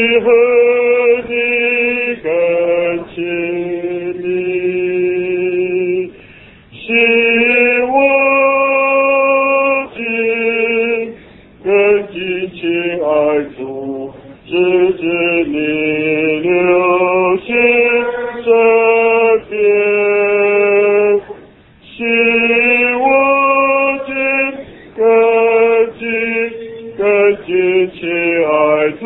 和你更亲密，使我心更紧亲爱主，直至你流血这边，使我心更紧亲爱主，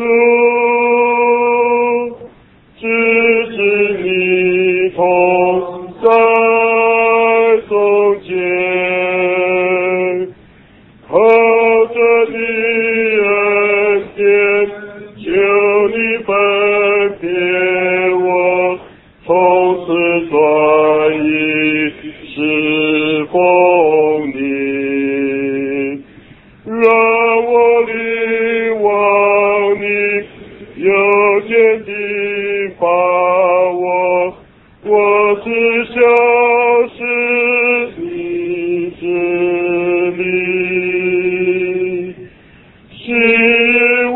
直至你同在中间，靠着你恩典，求你分别我，从此专一侍奉你，让我领望你有限的把握，我只想是你之力，使我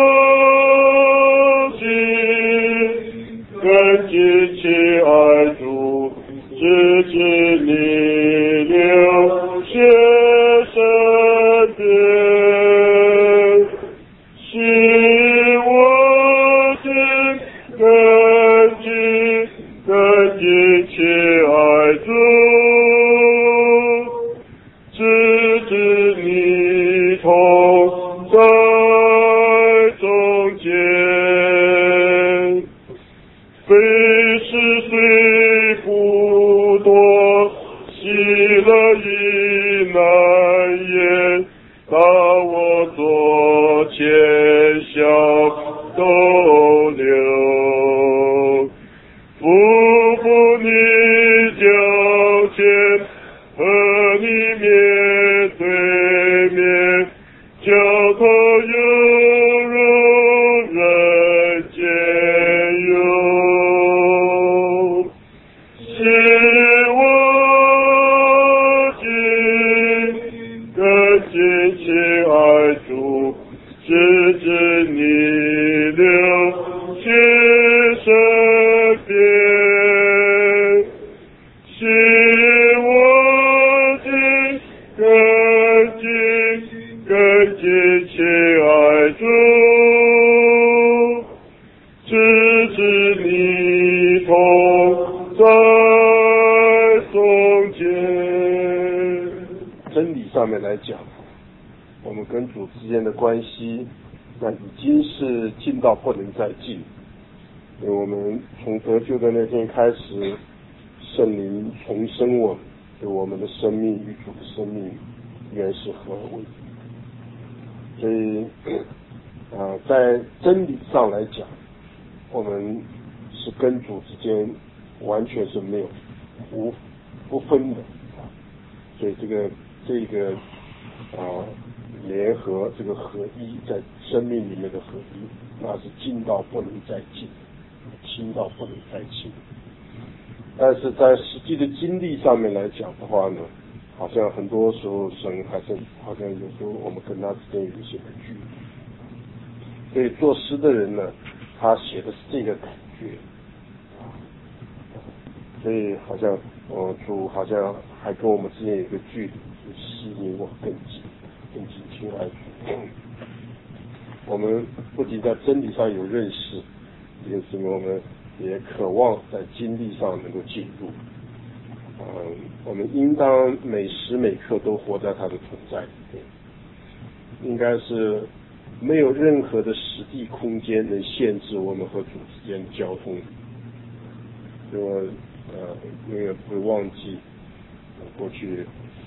心更紧亲爱主，直至你流血身边，使我心更紧亲爱主，直至你同在中间，非是虽不多，喜乐亦难言，把我左前效都留，夫妇你脚前和你面对面，交头犹如人间有，使我心更紧亲爱主，直至你流血身边，使我心更紧亲爱主，直至你同在中间。 真理上面来讲，我们跟主之间的关系，那已经是近到不能再近。因为我们从得救的那天开始，圣灵重生我们，对我们的生命与主的生命原是合为。所以在真理上来讲，我们是跟主之间完全是没有不分的。所以这个联合，这个合一，在生命里面的合一，那是近到不能再近，亲到不能再亲。但是在实际的经历上面来讲的话呢，好像很多时候神还是好像有时候我们跟他之间有一些距离。所以作诗的人呢，他写的是这个感觉，所以好像主好像还跟我们之间有一个距离，就吸引我更近亲爱主。我们不仅在真理上有认识，因此我们也渴望在经历上能够进入。我们应当每时每刻都活在他的同在里面，应该是没有任何的实地空间能限制我们和主之间的交通。所以我永远不会忘记过去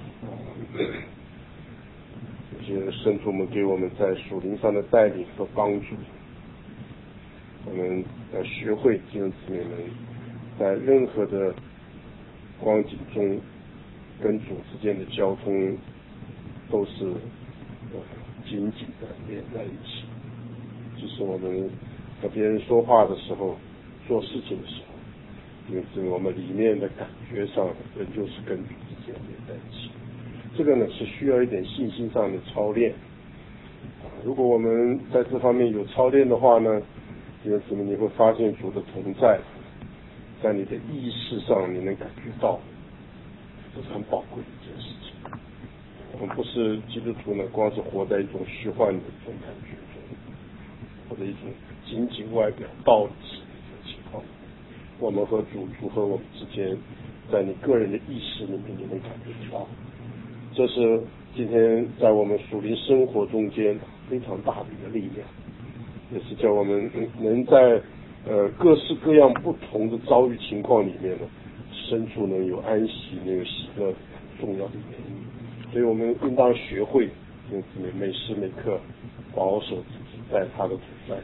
这些圣徒们给我们在属灵上的带领和帮助。我们要学会弟兄姊妹们在任何的光景中跟主之间的交通都是紧紧的连在一起。就是我们和别人说话的时候，做事情的时候，因为我们里面的感觉上仍旧是跟主之间连在一起。这个呢是需要一点信心上的操练。如果我们在这方面有操练的话呢， 弟兄姊妹，你会发现主的同在，在你的意识上你能感觉到，这是很宝贵的一件事情。我们不是基督徒呢，光是活在一种虚幻的一种感觉中，或者一种仅仅外表道理的一种情况。我们和主和我们之间，在你个人的意识里面，你能感觉到，这是今天在我们属灵生活中间非常大的一个力量，也是叫我们能在各式各样不同的遭遇情况里面呢，深处能有安息，能有喜乐重要的原因。所以我们应当学会每时每刻保守自己在他的主在。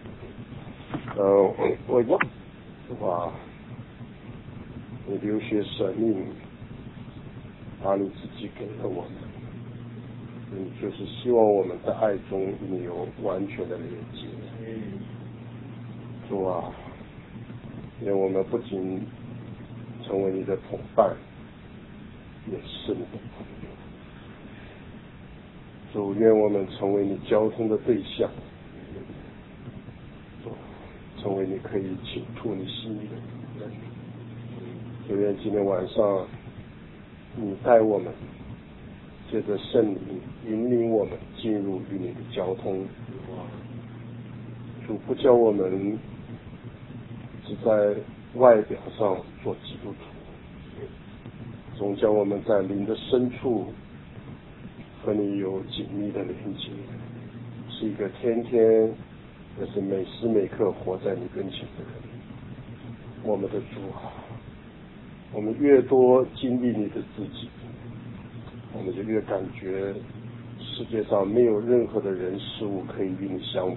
我哇，你流血舍命，把你自己给了我们，就是希望我们在爱中与你有完全的连接。主啊，愿我们不仅成为你的同伴，也是你的朋友。主，愿我们成为你交通的对象，成为你可以倾吐你心意的人。主，愿今天晚上你带我们，借着圣灵引领我们进入与你的交通。主，不叫我们只在外表上做基督徒，总叫我们在灵的深处和你有紧密的连接，是一个天天也是每时每刻活在你跟前的人。我们的主啊，我们越多经历你的自己，我们就越感觉世界上没有任何的人事物可以与你相比。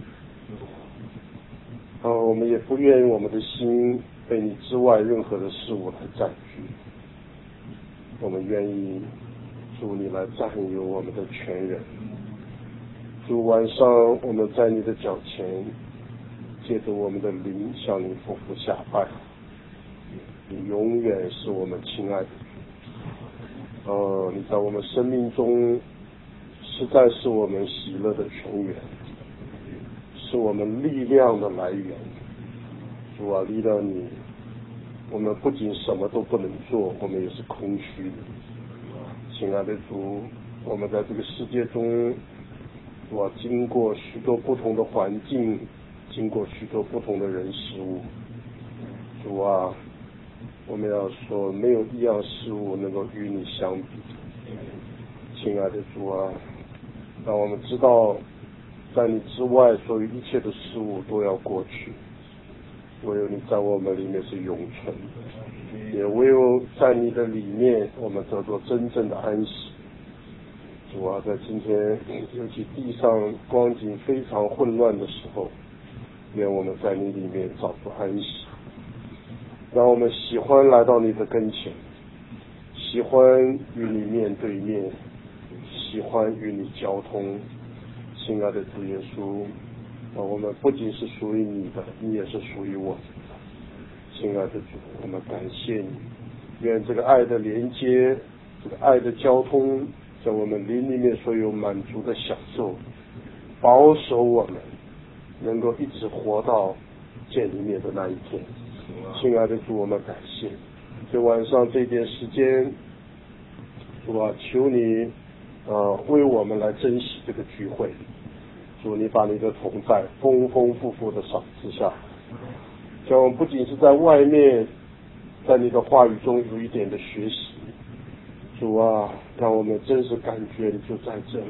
我们也不愿意我们的心被你之外任何的事物来占据，我们愿意主你来占有我们的全人。主，晚上我们在你的脚前，借着我们的灵向你匍匐下拜。你永远是我们亲爱的主。你在我们生命中实在是我们喜乐的泉源，是我们力量的来源。主啊，离了你，我们不仅什么都不能做，我们也是空虚的。亲爱的主，我们在这个世界中，经过许多不同的环境，经过许多不同的人事物。主啊，我们要说，没有一样事物能够与你相比。亲爱的主啊，让我们知道，在你之外，所有一切的事物都要过去，唯有你在我们里面是永存的，也唯有在你的里面，我们得到真正的安息。主啊，在今天，尤其地上光景非常混乱的时候，愿我们在你里面找出安息，让我们喜欢来到你的跟前，喜欢与你面对面，喜欢与你交通。亲爱的主耶稣，我们不仅是属于你的，你也是属于我们的。亲爱的主，我们感谢你，愿这个爱的连接，这个爱的交通，在我们灵里面所有满足的享受，保守我们能够一直活到见你面的那一天。亲爱的主，我们感谢这晚上这点时间，主啊，求你为我们来珍惜这个聚会。主，你把你的同在丰丰富富的赏赐下，叫我们不仅是在外面，在你的话语中有一点的学习。主啊，让我们真实感觉你就在这里。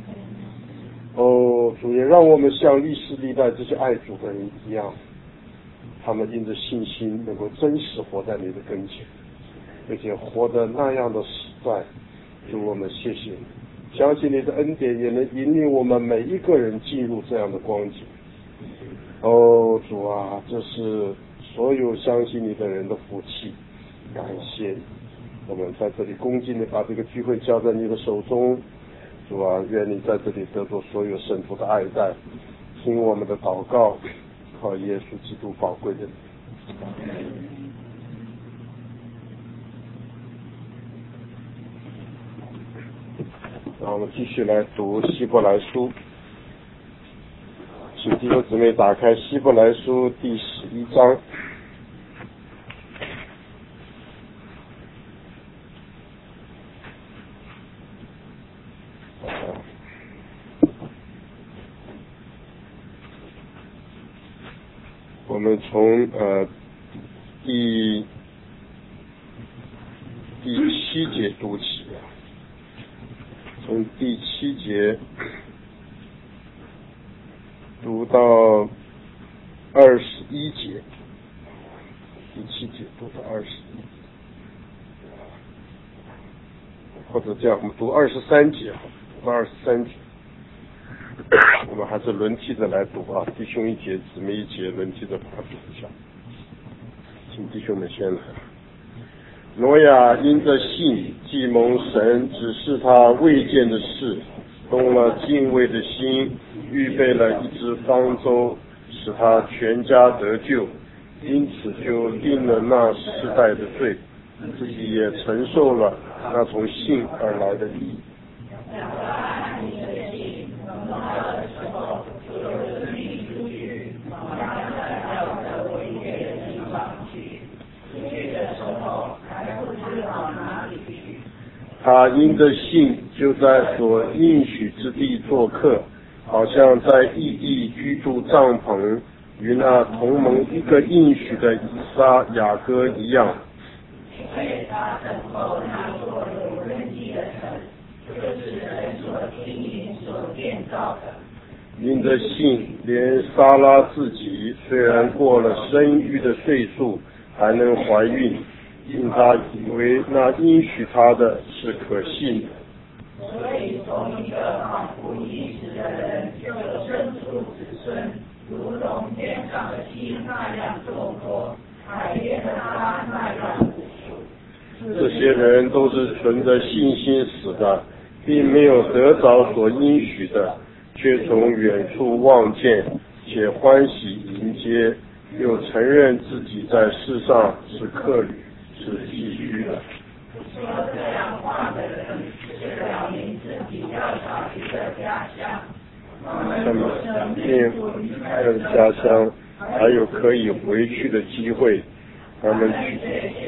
主也让我们像历世历代这些爱主的人一样，他们因着信心能够真实活在你的跟前，而且活得那样的实在。主，我们谢谢你，相信你的恩典也能引领我们每一个人进入这样的光景。主啊，这是所有相信你的人的福气，感谢你。我们在这里恭敬地把这个聚会交在你的手中。主啊，愿你在这里得到所有圣徒的爱戴，听我们的祷告，靠耶稣基督宝贵的名。让我们继续来读希伯来书。 请弟兄姊妹打开希伯来书第11章。我们从第7节读起，从第7节读到21节，第7节读到21节，或者这样，我们读23节，读23节。我们还是轮替着来读啊，弟兄一节，姊妹一节，轮替着把它读一下。请弟兄们先来。挪亚因着信，既蒙神指示他未见的事，动了敬畏的心，预备了一只方舟，使他全家得救，因此就定了那世代的罪，自己也承受了那从信而来的义。他因着信就在所应许之地做客，好像在异地居住帐篷，与那同盟一个应许的以撒、雅各一样。因为他等候那座有根基的城，就是人所经营所建造的。因着信，连撒拉自己虽然过了生育的岁数，还能怀孕，因他以为那应许他的是可信的。所以从一个仿佛已死的人，就生出子孙，如同天上的星那样众多，海边的沙那样无数。这些人都是存着信心死的，并没有得着所应许的，却从远处望见，且欢喜迎接，又承认自己在世上是客旅，是寄居的。说这样话的人，是表明自己要找一个家乡。那么生命离开了家乡，还有可以回去的机会。他们去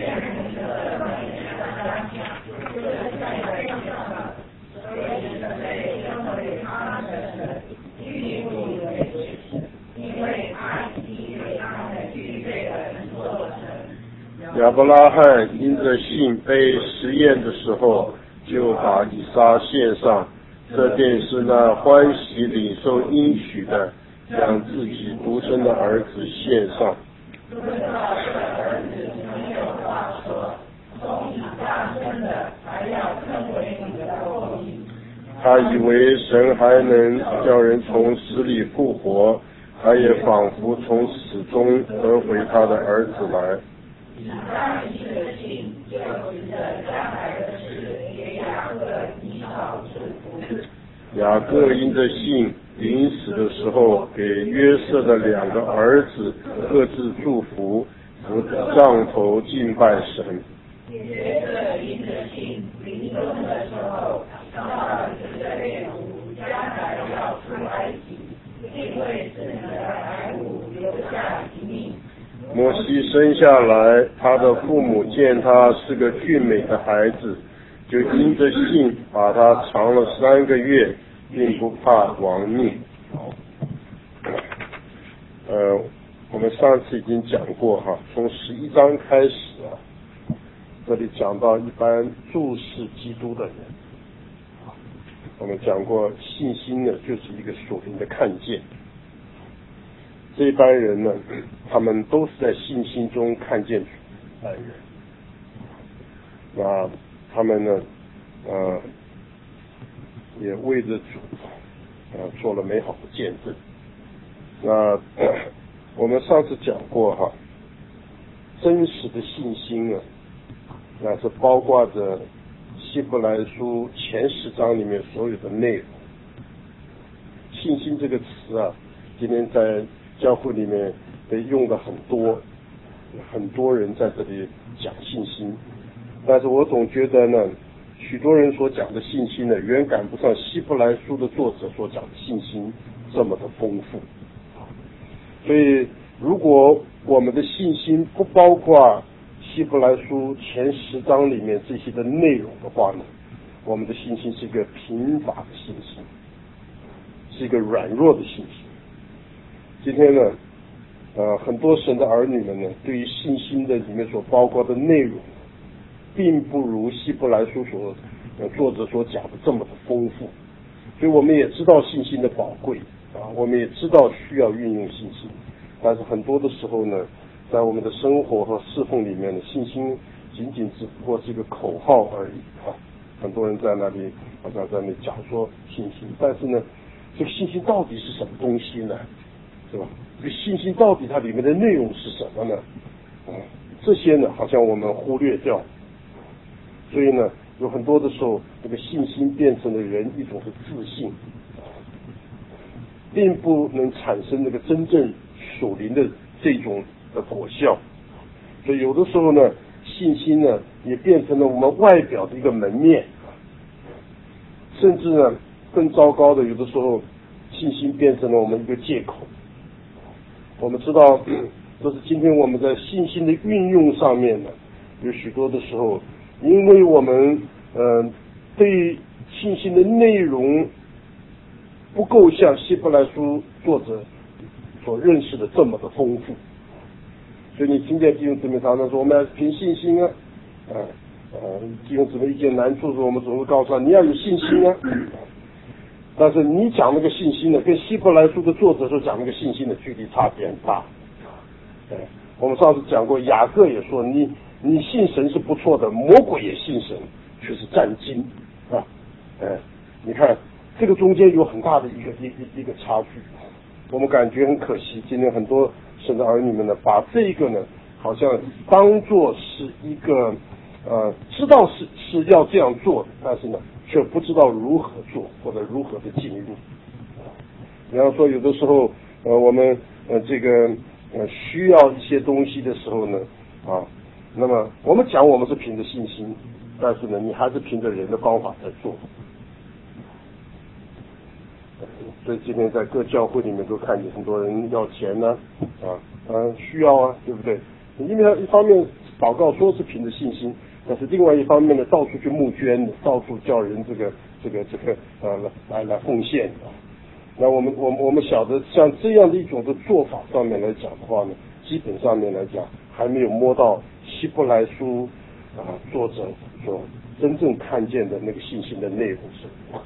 亚伯拉罕因着信被实验的时候，就把以撒献上，这便是那欢喜领受应许的，将自己独生的儿子献上。他以为神还能叫人从死里复活，他也仿佛从死中得回他的儿子来。雅各因着信，临死的时候给约瑟的2个儿子各自祝福，扶着杖头敬拜神。约瑟因着信，临终的时候到了以色列族，将来要出埃及，并为自己的财物留下一命。摩西生下来，他的父母见他是个俊美的孩子，就因着信把他藏了3个月，并不怕亡命。我们上次已经讲过哈，从11章开始啊，这里讲到一般注视基督的人。我们讲过，信心呢就是一个属灵的看见。这班人呢，他们都是在信心中看见主来人。那他们呢，也为着主，做了美好的见证。那我们上次讲过哈，真实的信心啊，那是包括着希伯来书前10章里面所有的内容。信心这个词啊，今天在教会里面被用的很多，很多人在这里讲信心，但是我总觉得呢，许多人所讲的信心呢，远赶不上希伯来书的作者所讲的信心这么的丰富。 所以如果我们的信心不包括希伯来书前10章里面这些的内容的话呢，我们的信心是一个贫乏的信心，是一个软弱的信心。今天呢很多神的儿女们呢，对于信心的里面所包括的内容并不如希伯来书作者所讲的这么的丰富，所以我们也知道信心的宝贵我们也知道需要运用信心，但是很多的时候呢，在我们的生活和侍奉里面呢，信心仅仅只不过是一个口号而已很多人在那里好像在那里讲说信心，但是呢，这个信心到底是什么东西呢？是吧？这个信心到底它里面的内容是什么呢？这些呢，好像我们忽略掉。所以呢，有很多的时候，这个信心变成了人一种的自信，并不能产生那个真正属灵的这种的果效。所以有的时候呢，信心呢也变成了我们外表的一个门面，甚至呢更糟糕的，有的时候信心变成了我们一个借口。我们知道，这是今天我们在信心的运用上面呢，有许多的时候，因为我们对信心的内容不够像希伯来书作者所认识的这么的丰富，所以你听见弟兄姊妹常常说我们要凭信心弟兄姊妹一件难处的时候，我们总会告诉他你要有信心但是你讲那个信心呢，跟希伯来书的作者所讲那个信心的距离差别很大。我们上次讲过，雅各也说你信神是不错的，魔鬼也信神，却是战惊你看这个中间有很大的一个差距。我们感觉很可惜，今天很多神的儿女们呢，把这个呢好像当作是一个知道是要这样做的，但是呢却不知道如何做或者如何的进入。比方说有的时候我们这个需要一些东西的时候呢那么我们讲我们是凭着信心，但是呢你还是凭着人的方法在做。所以今天在各教会里面都看见很多人要钱呢需要对不对？因为他一方面祷告说是凭着信心，但是另外一方面呢，到处去募捐，到处叫人这个来奉献那我们晓得像这样的一种的做法上面来讲的话呢，基本上面来讲还没有摸到希伯来书作者所真正看见的那个信心的内容是如何。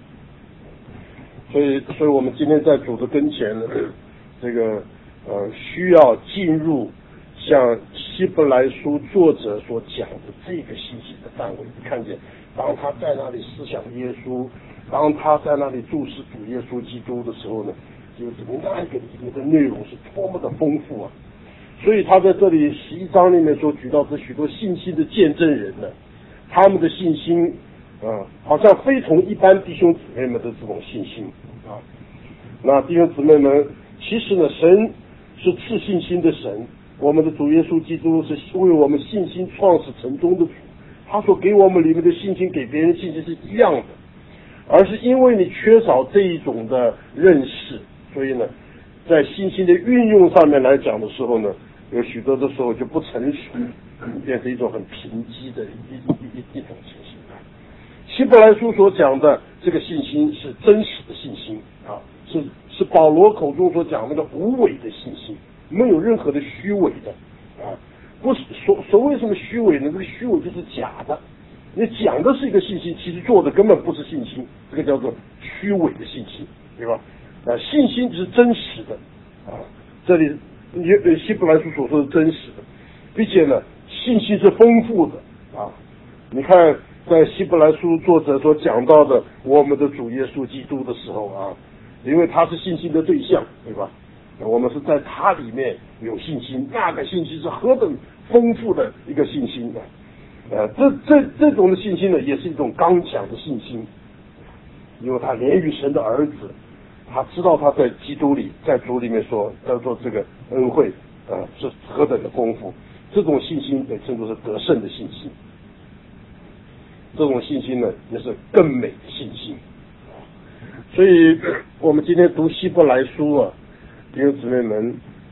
所以我们今天在主的跟前呢，这个需要进入像希伯来书作者所讲的这个信息的范围。你看见当他在那里思想耶稣，当他在那里注视主耶稣基督的时候呢，就是那个里面的内容是多么的丰富所以他在这里11章里面所举到这许多信心的见证人呢，他们的信心好像非同一般弟兄姊妹们的这种信心那弟兄姊妹们，其实呢，神是赐信心的神，我们的主耶稣基督是为我们信心创始成终的主，他所给我们里面的信心给别人信心是一样的，而是因为你缺少这一种的认识，所以呢在信心的运用上面来讲的时候呢，有许多的时候就不成熟，变成一种很贫瘠的一种情形。希伯来书所讲的这个信心是真实的信心是保罗口中所讲那个无伪的信心，没有任何的虚伪的不是所谓什么虚伪呢？这个虚伪就是假的，你讲的是一个信心，其实做的根本不是信心，这个叫做虚伪的信心，对吧？信心是真实的这里希伯来书所说的真实的，并且呢信心是丰富的你看在希伯来书作者所讲到的我们的主耶稣基督的时候因为他是信心的对象，对吧？我们是在他里面有信心，那个信心是何等丰富的一个信心这种的信心呢，也是一种刚强的信心，因为他连于神的儿子，他知道他在基督里，在主里面说叫做这个恩惠是何等的丰富，这种信心被称作是得胜的信心。这种信心呢，也是更美的信心。所以我们今天读希伯来书弟兄姊妹们，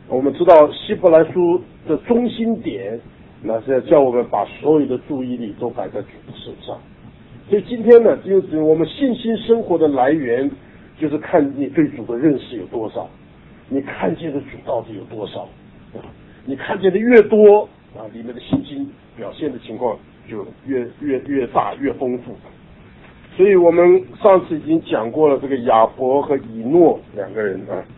我们知道希伯来书的中心点，那是要叫我们把所有的注意力都摆在主的身上。所以今天呢，就是我们信心生活的来源，就是看你对主的认识有多少，你看见的主到底有多少，你看见的越多啊，里面的信心表现的情况就越大越丰富。所以我们上次已经讲过了这个亚伯和以诺两个人啊。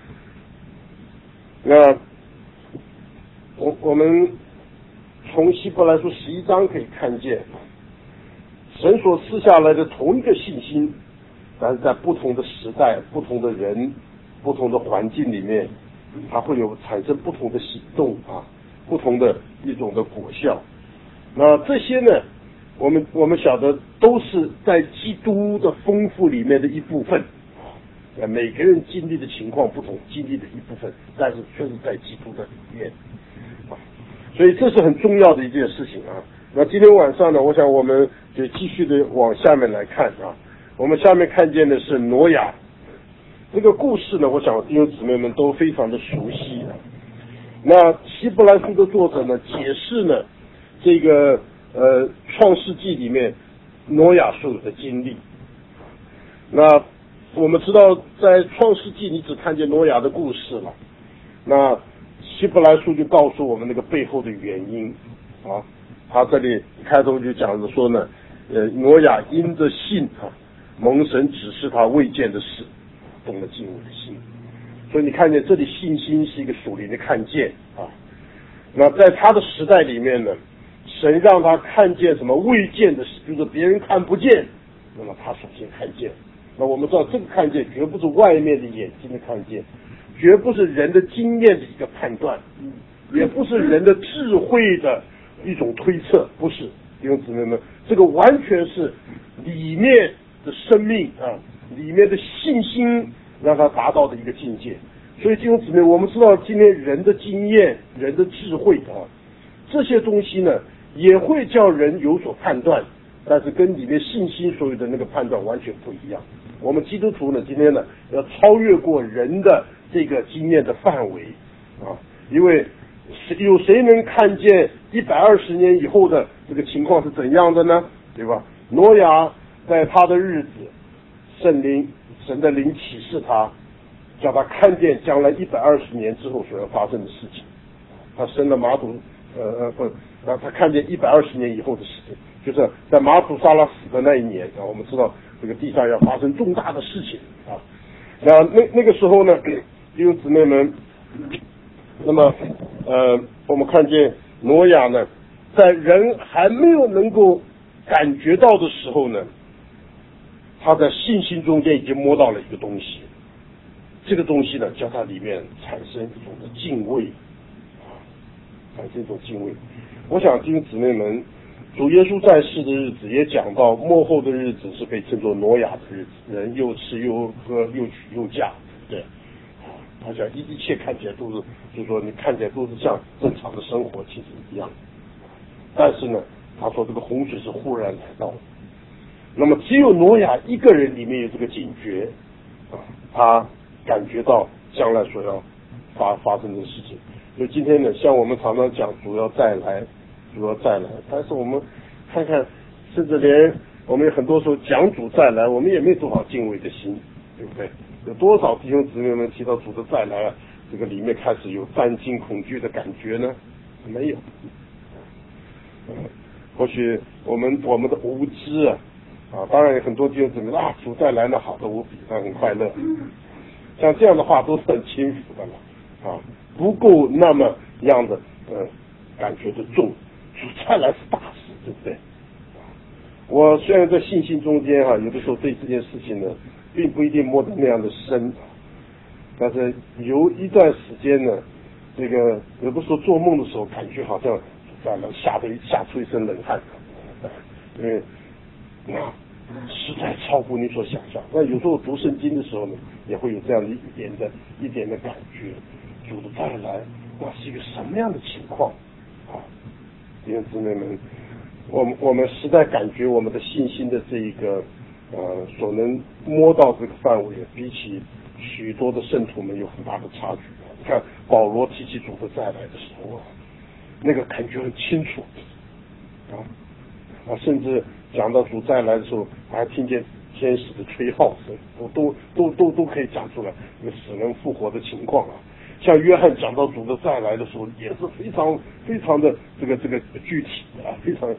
那我们从希伯来书11章可以看见，神所赐下来的同一个信心，但是在不同的时代、不同的人、不同的环境里面，它会有产生不同的行动啊，不同的一种的果效。那这些呢，我们晓得都是在基督的丰富里面的一部分。每个人经历的情况不同，经历的一部分，但是却是在基督的里面啊，所以这是很重要的一件事情啊。那今天晚上呢，我想我们就继续的往下面来看啊。我们下面看见的是挪亚这个故事呢，我想弟兄姊妹们都非常的熟悉啊。那希伯来书的作者呢，解释呢这个创世纪里面挪亚所有的经历。那我们知道在创世纪你只看见挪亚的故事了，那希伯来书就告诉我们那个背后的原因啊。他这里开头就讲着说呢，挪亚因着信啊，蒙神指示他未见的事，动了敬畏的心。所以你看见这里信心是一个属灵的看见啊。那在他的时代里面呢，神让他看见什么未见的事，就是别人看不见，那么他首先看见。那我们知道这个看见绝不是外面的眼睛的看见，绝不是人的经验的一个判断，也不是人的智慧的一种推测，不是，弟兄姊妹们，这个完全是里面的生命啊，里面的信心让他达到的一个境界。所以弟兄姊妹，我们知道今天人的经验、人的智慧啊，这些东西呢也会叫人有所判断，但是跟里面信心所有的那个判断完全不一样。我们基督徒呢，今天呢要超越过人的这个经验的范围啊，因为有谁能看见120年以后的这个情况是怎样的呢？对吧？挪亚在他的日子，神的灵启示他，叫他看见将来120年之后所要发生的事情。他生了马土，让他看见120年以后的事情，就是在马土沙拉死的那一年啊。我们知道这个地上要发生重大的事情啊。那个时候呢，弟兄姊妹们，那么我们看见挪亚呢，在人还没有能够感觉到的时候呢，他在信心中间已经摸到了一个东西，这个东西呢，叫他里面产生一种的敬畏，产生一种敬畏。我想弟兄姊妹们，主耶稣在世的日子也讲到，末后的日子是被称作挪亚的日子，人又吃又喝又娶又嫁，对。好像一切看起来都是，就是说你看起来都是像正常的生活其实一样，但是呢，他说这个洪水是忽然来到的。那么只有挪亚一个人里面有这个警觉啊，他感觉到将来所要发生的事情。所以今天呢，像我们常常讲主要再来，但是我们看看，甚至连我们很多时候讲主再来，我们也没多少敬畏的心，对不对？有多少弟兄姊妹们提到主的再来啊，这个里面开始有战惊恐惧的感觉呢？没有。或许我们的无知啊，当然有很多弟兄姊妹啊，主再来呢好的无比，很快乐。像这样的话都是很轻浮的了不够那么样的感觉的重。主再来是大事，对不对？我虽然在信心中间有的时候对这件事情呢，并不一定摸得那样的深，但是有一段时间呢，这个有的时候做梦的时候，感觉好像在那吓出一身冷汗，因为实在超乎你所想象。那有时候读圣经的时候呢，也会有这样的一点的感觉，主的再来，那是一个什么样的情况弟兄姊妹们，我们实在感觉我们的信心的这一个所能摸到这个范围，比起许多的圣徒们有很大的差距。你看保罗提起主的再来的时候，那个感觉很清楚甚至讲到主再来的时候，还听见天使的吹号声，都可以讲出来那个死人复活的情况像约翰讲到主的再来的时候，也是非常非常的这个具体非常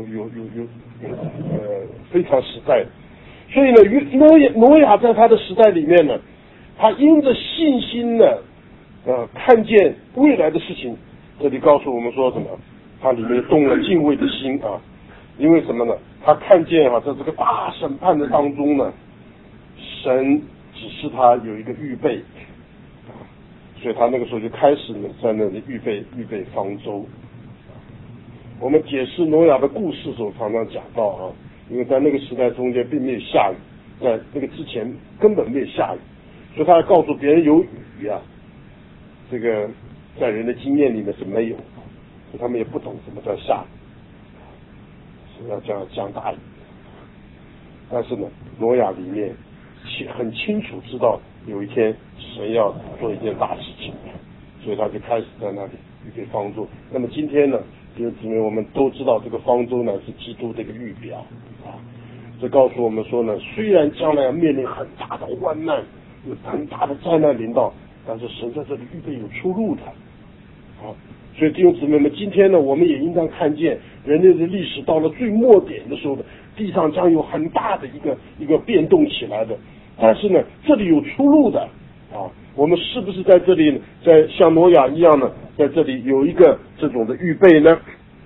非常实在的。所以呢，挪亚在他的时代里面呢，他因着信心呢，看见未来的事情。这里告诉我们说什么？他里面动了敬畏的心因为什么呢？他看见在这个大审判的当中呢，神指示他有一个预备所以他那个时候就开始呢，在那里预备方舟。我们解释挪亚的故事的时候，常常讲到因为在那个时代中间并没有下雨，在那个之前根本没有下雨，所以他要告诉别人有雨这个在人的经验里面是没有，所以他们也不懂什么叫下雨，是要降大雨。但是呢，挪亚里面很清楚知道有一天神要做一件大事情，所以他就开始在那里预备方舟。那么今天呢，弟兄姊妹，我们都知道这个方舟呢是基督这个预表这告诉我们说呢，虽然将来要面临很大的患难，有很大的灾难临到，但是神在这里预备有出路的所以弟兄姊妹们，今天呢，我们也应当看见人类的历史到了最末点的时候呢，地上将有很大的一个变动起来的。但是呢，这里有出路的我们是不是在这里在像挪亚一样呢，在这里有一个这种的预备呢？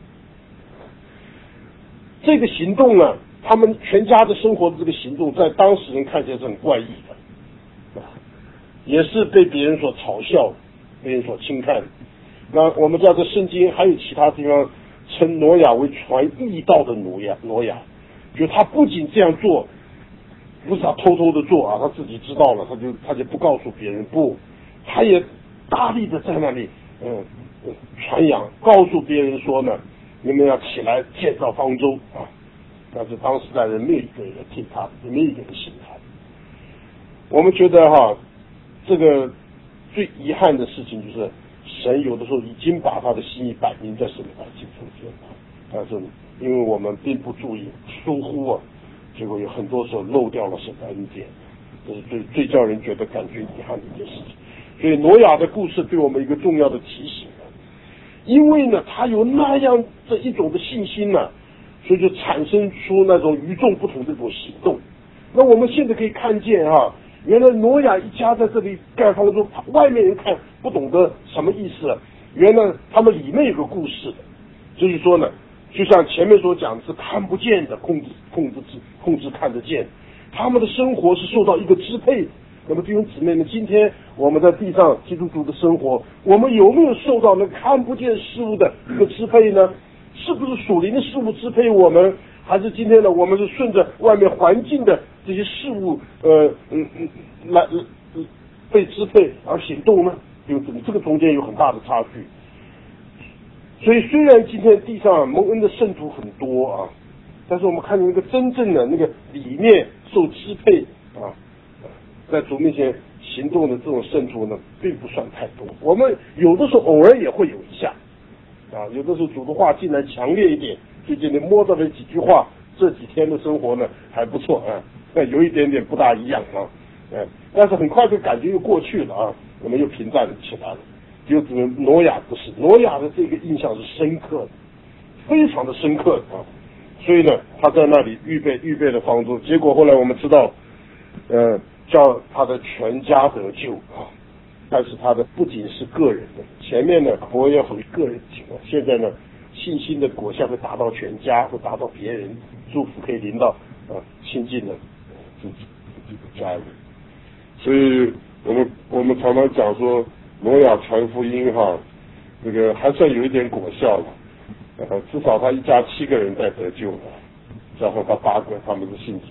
这个行动呢，他们全家的生活的这个行动，在当时人看起来是很怪异的也是被别人所嘲笑，被人所轻看。那我们知道这圣经还有其他地方称挪亚为传义道的挪亚，就他不仅这样做，不是他偷偷的做他自己知道了，他就不告诉别人，不，他也大力的在那里传扬，告诉别人说呢，你们要起来建造方舟但是当时的人没有一个人听他，也没有一个人信他。我们觉得这个最遗憾的事情就是神有的时候已经把他的心意摆明在神的百姓中间但是因为我们并不注意，疏忽结果有很多时候漏掉了神的恩典，这是最叫人觉得感觉遗憾的一件事情。所以挪亚的故事对我们一个重要的提醒因为呢他有那样的一种的信心所以就产生出那种与众不同的一种行动。那我们现在可以看见原来挪亚一家在这里盖方舟，外面人看不懂得什么意思原来他们里面有个故事的，就是说呢，就像前面所讲的是看不见的控制看得见，他们的生活是受到一个支配。那么弟兄姊妹们，今天我们在地上基督徒的生活，我们有没有受到那看不见事物的一个支配呢？是不是属灵的事物支配我们，还是今天呢我们是顺着外面环境的这些事物来被支配而行动呢？这个中间有很大的差距。所以虽然今天地上蒙恩的圣徒很多但是我们看见一个真正的那个里面受支配在主面前行动的这种圣徒呢，并不算太多。我们有的时候偶尔也会有一下有的时候主的话进来强烈一点，最近你摸到了几句话，这几天的生活呢还不错但有一点点不大一样但是很快就感觉又过去了我们又平淡起来了。就只能挪亚不是，挪亚的这个印象是深刻的，非常的深刻的所以呢他在那里预备了方舟，结果后来我们知道叫他的全家得救但是他的不仅是个人的，前面呢我也属于个人情况，现在呢信心的果效会达到全家，会达到别人，祝福可以临到亲近的自己的家人。所以我们常常讲说挪亚传福音这个还算有一点果效了至少他一家7个人在得救然后他8个他们是信主。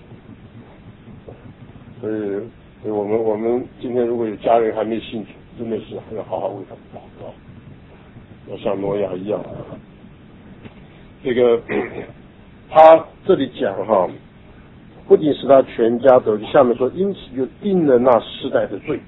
所以我们今天如果有家人还没信主，真的是要好好为他们祷告，要像挪亚一样这个他这里讲不仅使他全家得救，下面说因此就定了那世代的罪。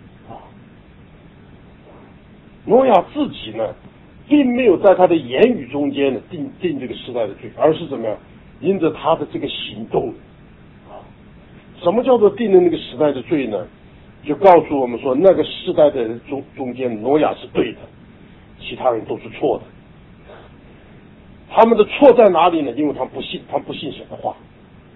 挪亚自己呢，并没有在他的言语中间呢定这个世代的罪，而是怎么样？因着他的这个行动。什么叫做定了那个时代的罪呢？就告诉我们说，那个世代的人中间，挪亚是对的，其他人都是错的。他们的错在哪里呢？因为他们不信神的话。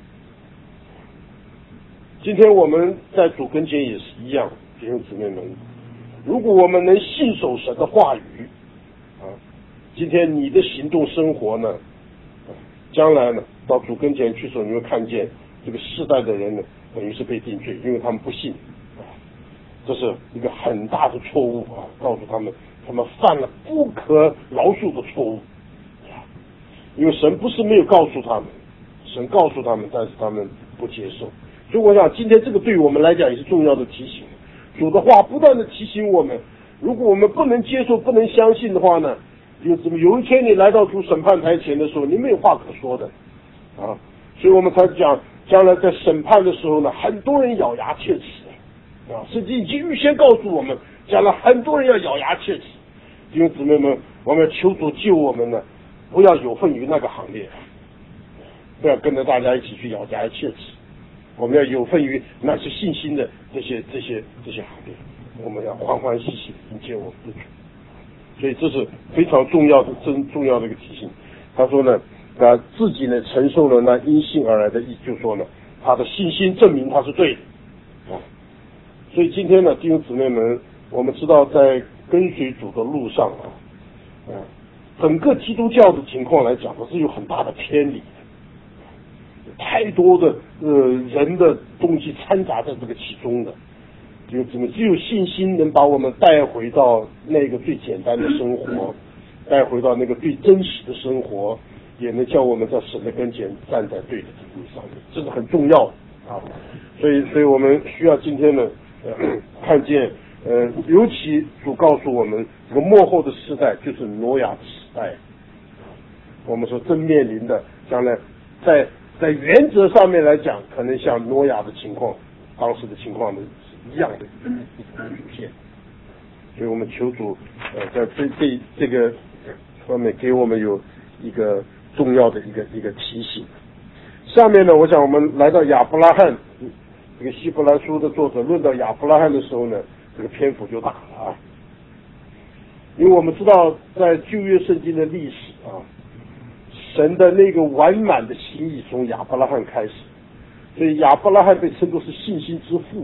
今天我们在主跟前也是一样，弟兄姊妹们，如果我们能信守神的话语今天你的行动生活呢，将来呢到主跟前去的时候，你会看见这个世代的人呢，等于是被定罪，因为他们不信这是一个很大的错误告诉他们犯了不可饶恕的错误因为神不是没有告诉他们，神告诉他们，但是他们不接受。所以我想今天这个对我们来讲也是重要的提醒。主的话不断的提醒我们，如果我们不能接受不能相信的话呢，有一天你来到主审判台前的时候，你没有话可说的所以我们才讲将来在审判的时候呢，很多人咬牙切齿甚至已经预先告诉我们，将来很多人要咬牙切齿。弟兄姊妹们，我们要求主救我们呢，不要有份于那个行列，不要跟着大家一起去咬牙切齿。我们要有份于那些信心的这些行列，我们要欢欢喜喜迎接我们的主。所以这是非常重要的一个提醒。他说呢，自己呢承受了那因信而来的义，就说呢，他的信心证明他是对的所以今天呢，弟兄姊妹们，我们知道在跟随主的路上整个基督教的情况来讲，是有很大的偏离，太多的人的东西掺杂在这个其中的。只有信心能把我们带回到那个最简单的生活，带回到那个最真实的生活，也能叫我们在神的跟前站在对的道路上面，这是很重要的所以我们需要今天呢看见尤其主告诉我们，这个末后的时代就是挪亚的时代。我们说正面临的将来在原则上面来讲，可能像挪亚的情况，当时的情况呢是一样的出现。所以我们求主在这个方面给我们有一个重要的一个提醒。下面呢，我想我们来到亚伯拉罕，这个希伯来书的作者论到亚伯拉罕的时候呢，这个篇幅就大了因为我们知道在旧约圣经的历史神的那个完满的心意从亚伯拉罕开始，所以亚伯拉罕被称作是信心之父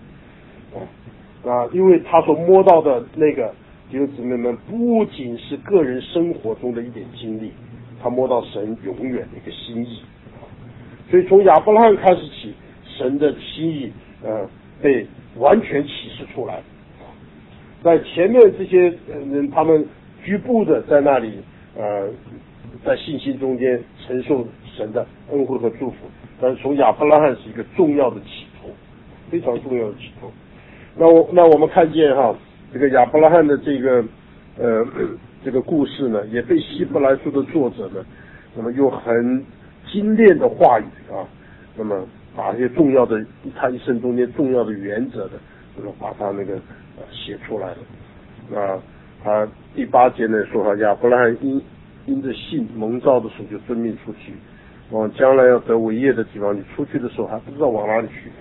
因为他所摸到的那个弟兄姊妹们，不仅是个人生活中的一点经历，他摸到神永远的一个心意所以从亚伯拉罕开始起，神的心意被完全启示出来。在前面这些人，他们局部的在那里在信心中间承受神的恩惠和祝福，但是从亚伯拉罕是一个重要的起头，非常重要的起头。那我们看见这个亚伯拉罕的这个故事呢，也被希伯来书的作者呢，那么用很精炼的话语那么把这些重要的他一生中间重要的原则的，那么把他写出来了。他第8节呢说亚伯拉罕因着信蒙召的时候就遵命出去，往将来要得伟业的地方，你出去的时候还不知道往哪里去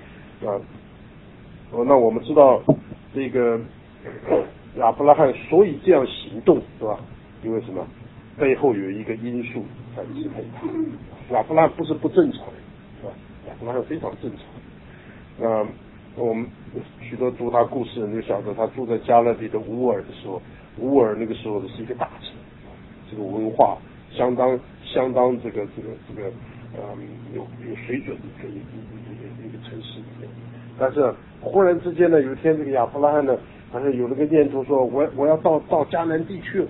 那我们知道这个亚伯拉罕所以这样行动是吧？因为什么？背后有一个因素在支配他。亚伯拉罕不是不正常是吧？亚伯拉罕非常正常。我们许多读他故事的人就晓得，他住在加勒底的乌尔的时候，乌尔那个时候是一个大城，这个文化相当这个有水准的一个城市里面。但是忽然之间呢，有一天这个亚伯拉罕呢，好像有了个念头说，我要到迦南地去了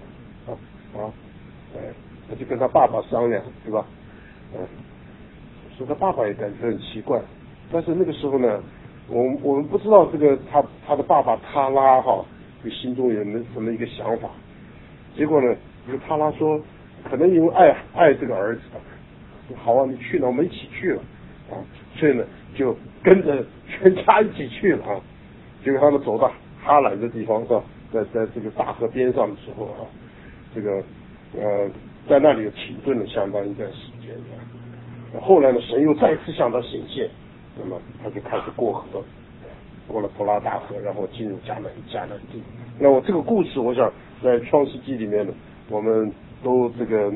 他就跟他爸爸商量，对吧？所以他爸爸也感觉很奇怪，但是那个时候呢，我们不知道这个他的爸爸塔拉心中有什么一个想法。结果呢，这个塔拉说，可能因为爱这个儿子好你去了，我们一起去了所以呢就跟着全家一起去了啊。结果他们走到哈兰的地方上，在这个大河边上的时候啊，这个在那里又停顿了相当一段时间啊。后来呢，神又再次向他显现，那么他就开始过河，过了普拉大河，然后进入迦南地。那我这个故事，我想在创世纪里面呢，我们都这个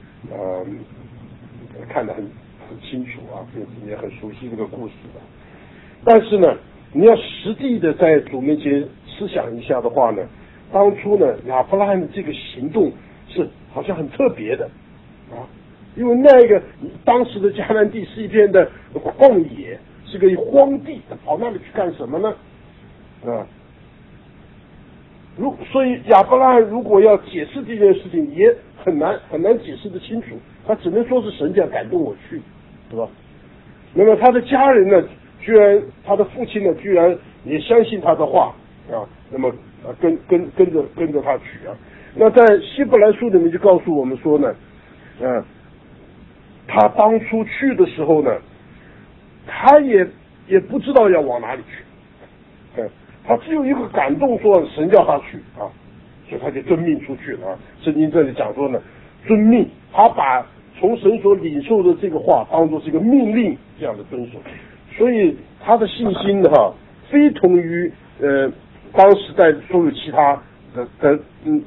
看得很清楚啊，也很熟悉这个故事的。但是呢，你要实际的在主面前思想一下的话呢，当初呢亚伯拉罕的这个行动是好像很特别的啊，因为那个当时的迦南地是一片的旷野，是个荒地，跑那里去干什么呢？啊，所以亚伯拉罕如果要解释这件事情，也很难解释得清楚，他只能说是神这样感动我去，对吧？那么他的家人呢，居然他的父亲呢，居然也相信他的话啊，那么跟着他去啊。那在希伯来书里面就告诉我们说呢，他当初去的时候呢，他也不知道要往哪里去，他只有一个感动，说神叫他去啊，所以他就遵命出去了啊。圣经这里讲说呢，遵命，他把从神所领受的这个话当作是一个命令这样的遵守，所以他的信心哈，非同于当时代所有其他的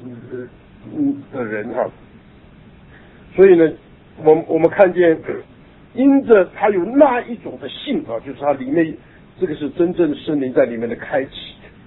人哈。所以呢，我们看见，因着他有那一种的信啊，就是他里面这个是真正圣灵在里面的开启。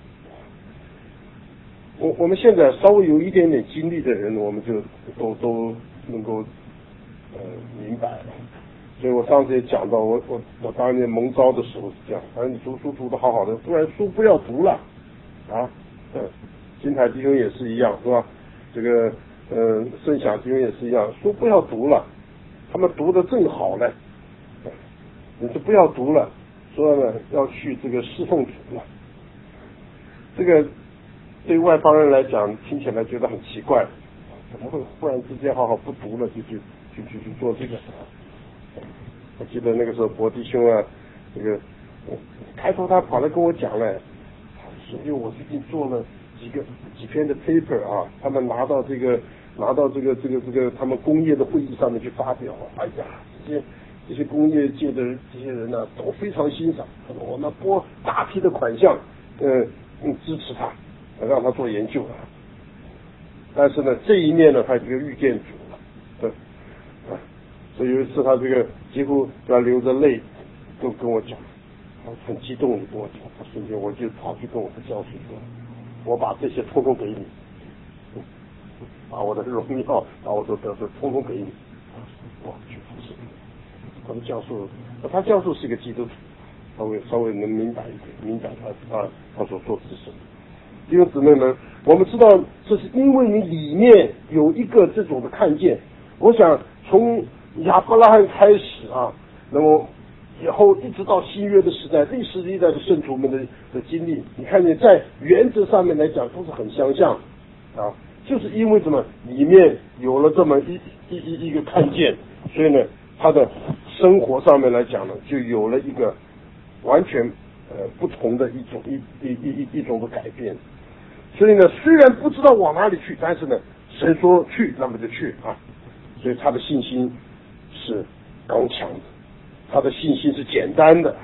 我们现在稍微有一点点经历的人，我们就都能够明白了。所以我上次也讲到，我当年蒙召的时候是这样，反正你读书读得好好的，突然书不要读了啊，金台弟兄也是一样，是吧？这个圣享弟兄也是一样，书不要读了，他们读得正好呢，你就不要读了，说呢要去这个侍奉主了，这个对外邦人来讲听起来觉得很奇怪，怎么会忽然之间好好不读了就去做这个？我记得那个时候博弟兄啊，这个开头他跑来跟我讲了，因为我最近做了几篇的 paper 啊，他们拿到这个他们工业的会议上面去发表，哎呀，这些工业界的这些人呢，都非常欣赏，我们拨大批的款项，支持他，让他做研究。但是呢，这一面呢，他就遇见主了，对，所以有一次他这个几乎要流着泪，都跟我讲，他很激动的跟我讲，他瞬间我就跑去跟我的教授说，我把这些通通给你，把我的荣耀，把我的得分通通给你，我去服侍你。他的教授，他教授是一个基督徒，他会稍微能明白一点，明白他所做的是什么。弟兄姊妹们，我们知道这是因为你里面有一个这种的看见。我想从亚伯拉罕开始啊，那么以后一直到新约的时代，历史历代的圣徒们的经历，你看见在原则上面来讲都是很相像啊，就是因为什么里面有了这么一个看见，所以呢，他的生活上面来讲呢，就有了一个完全不同的一种的改变。所以呢，虽然不知道往哪里去，但是呢，神说去，那么就去啊。所以他的信心是刚强的，他的信心是简单的。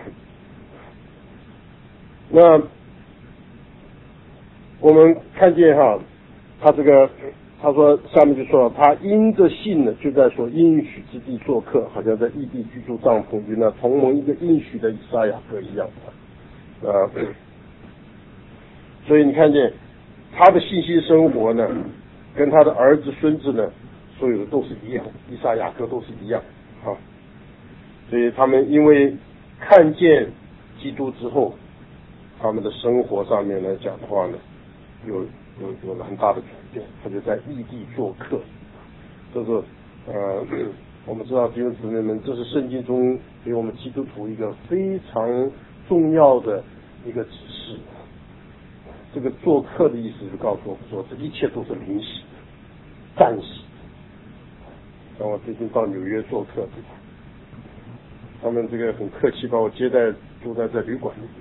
那我们看见哈，他这个他说下面就说了，他因着信呢，就在说应许之地做客，好像在异地居住帐篷，与那同盟一个应许的以赛亚各一样所以你看见他的信心生活呢，跟他的儿子孙子呢，所有的都是一样，以赛亚各都是一样啊。所以他们因为看见基督之后，他们的生活上面来讲的话呢，有了很大的转变。他就在异地做客，这是我们知道弟兄姊妹们，这是圣经中给我们基督徒一个非常重要的一个指示。这个做客的意思是告诉我们说，这一切都是临时的、暂时的。像我最近到纽约做客，对吧？ 他们这个很客气把我接待住在这旅馆里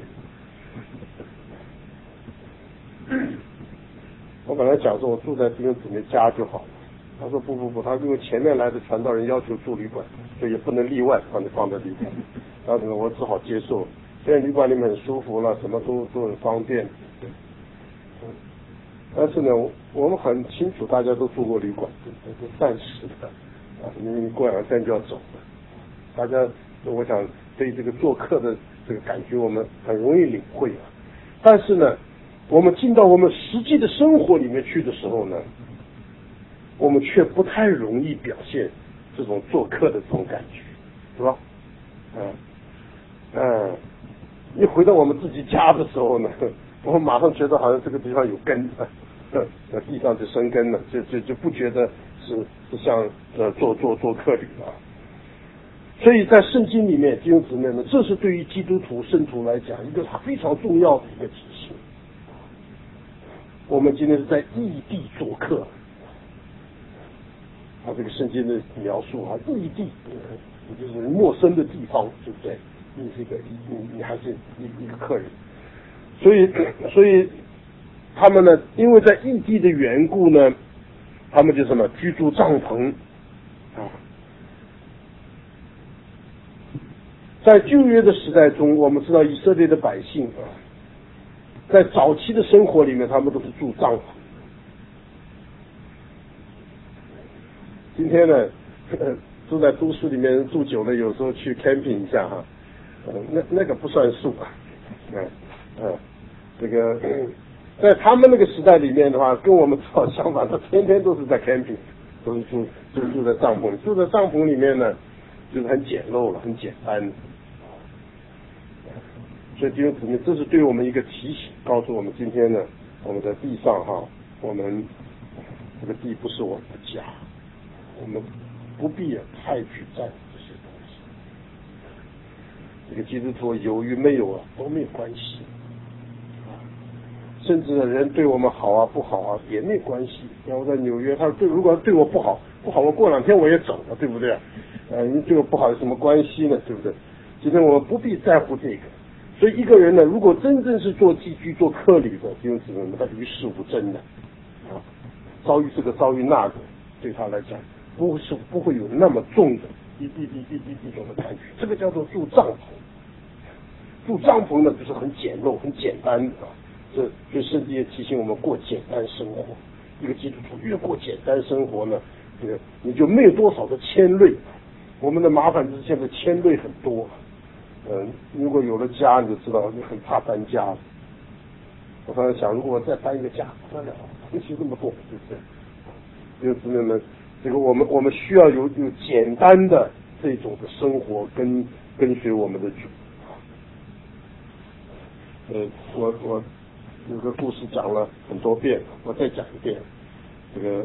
面。我本来讲说我住在弟兄姊妹家就好了，他说不，他因为前面来的传道人要求住旅馆，所以也不能例外把你放在旅馆。然后呢，我只好接受。现在旅馆里面很舒服了，什么都很方便。但是呢，我们很清楚，大家都住过旅馆，这是暂时的啊，因为你过2天就要走了。大家，我想对这个做客的这个感觉，我们很容易领会啊。但是呢，我们进到我们实际的生活里面去的时候呢，我们却不太容易表现这种做客的这种感觉，是吧？一回到我们自己家的时候呢，我们马上觉得好像这个地方有根，地上就生根了，就不觉得是像做客旅了。所以在圣经里面，弟兄姊妹们，这是对于基督徒圣徒来讲一个非常重要的一个提醒。我们今天是在异地做客，这个圣经的描述异地就是陌生的地方，对不对？你是你还是一个客人，所以他们呢，因为在异地的缘故呢，他们就什么居住帐篷啊。在旧约的时代中，我们知道以色列的百姓啊，在早期的生活里面，他们都是住帐篷。今天呢，住在都市里面住久了，有时候去 camping 一下哈，那个不算数啊，这个在他们那个时代里面的话，跟我们正好相反，他天天都是在 camping， 都是住在帐篷，住在帐篷里面呢，就是很简陋了，很简单。所以弟兄姊妹，这是对我们一个提醒，告诉我们今天呢，我们在地上哈，我们这个地不是我们的家，我们不必太去在乎这些东西。这个基督徒有与没有都没有关系，甚至人对我们好不好也没有关系。像我在纽约，他如果对我不好，我过2天我也走了，对不对？你对我不好有什么关系呢？对不对？今天我们不必在乎这个。所以一个人呢，如果真正是做寄居、做客旅的，弟兄姊妹们，他与世无争的遭遇这个遭遇那个，对他来讲不会有那么重的一种的感觉。这个叫做住帐篷。住帐篷呢，就是很简陋、很简单的所以圣经也提醒我们过简单生活。一个基督徒越过简单生活呢，这个你就没有多少的牵累。我们的麻烦就是现在牵累很多。如果有了家，你就知道你很怕搬家。我刚才想，如果我再搬一个家，不得了，东西这么多，对不对？弟兄姊妹们，这个我们需要有简单的这种的生活，跟随我们的主。我有个故事讲了很多遍，我再讲一遍。这个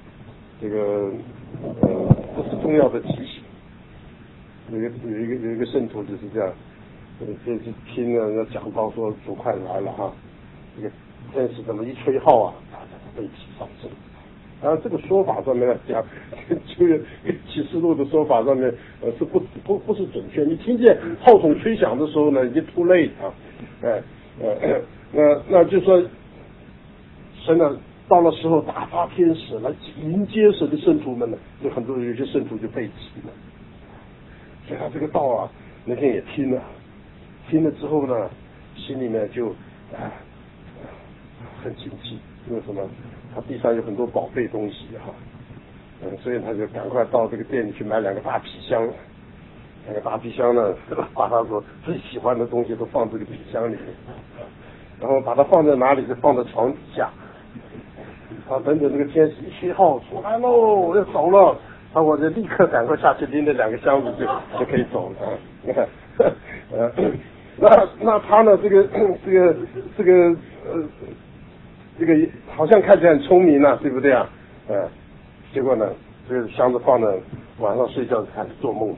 这是重要的提醒。有一个圣徒就是这样，这听了人家讲到说主快来了哈，这个天使怎么一吹号啊，被提上升。当然这个说法上面来讲，这个启示录的说法上面是不是准确。你听见号筒吹响的时候呢，已经 too late 啊，那就说神呢到了时候打发天使来迎接神的圣徒们呢，就很多有些圣徒就被提了。所以他这个道啊，那天也听了之后呢，心里面就很警惕，因为什么？他地上有很多宝贝东西哈，所以他就赶快到这个店里去买2个大皮箱。2个大皮箱呢，把他所最喜欢的东西都放这个皮箱里面，然后把它放在哪里？就放在床底下。等这个天使一吹号出来喽，我要走了。我就立刻赶快下去拎着2个箱子就可以走了。你看，那他呢？这个好像看起来很聪明啊，对不对啊？结果呢，这个箱子放在晚上睡觉就开始做梦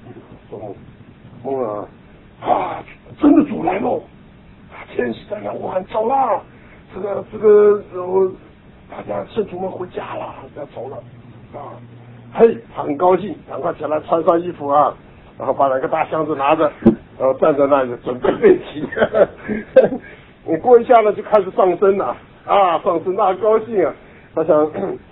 了真的主来喽！天使在那呼喊走了，这个大家圣徒们回家了，要走了啊。嘿，他很高兴，赶快起来穿上衣服啊， 然后把2个大箱子拿着，然后站在那里准备背题。你过一下呢，就开始上身了啊，上身那高兴啊，他想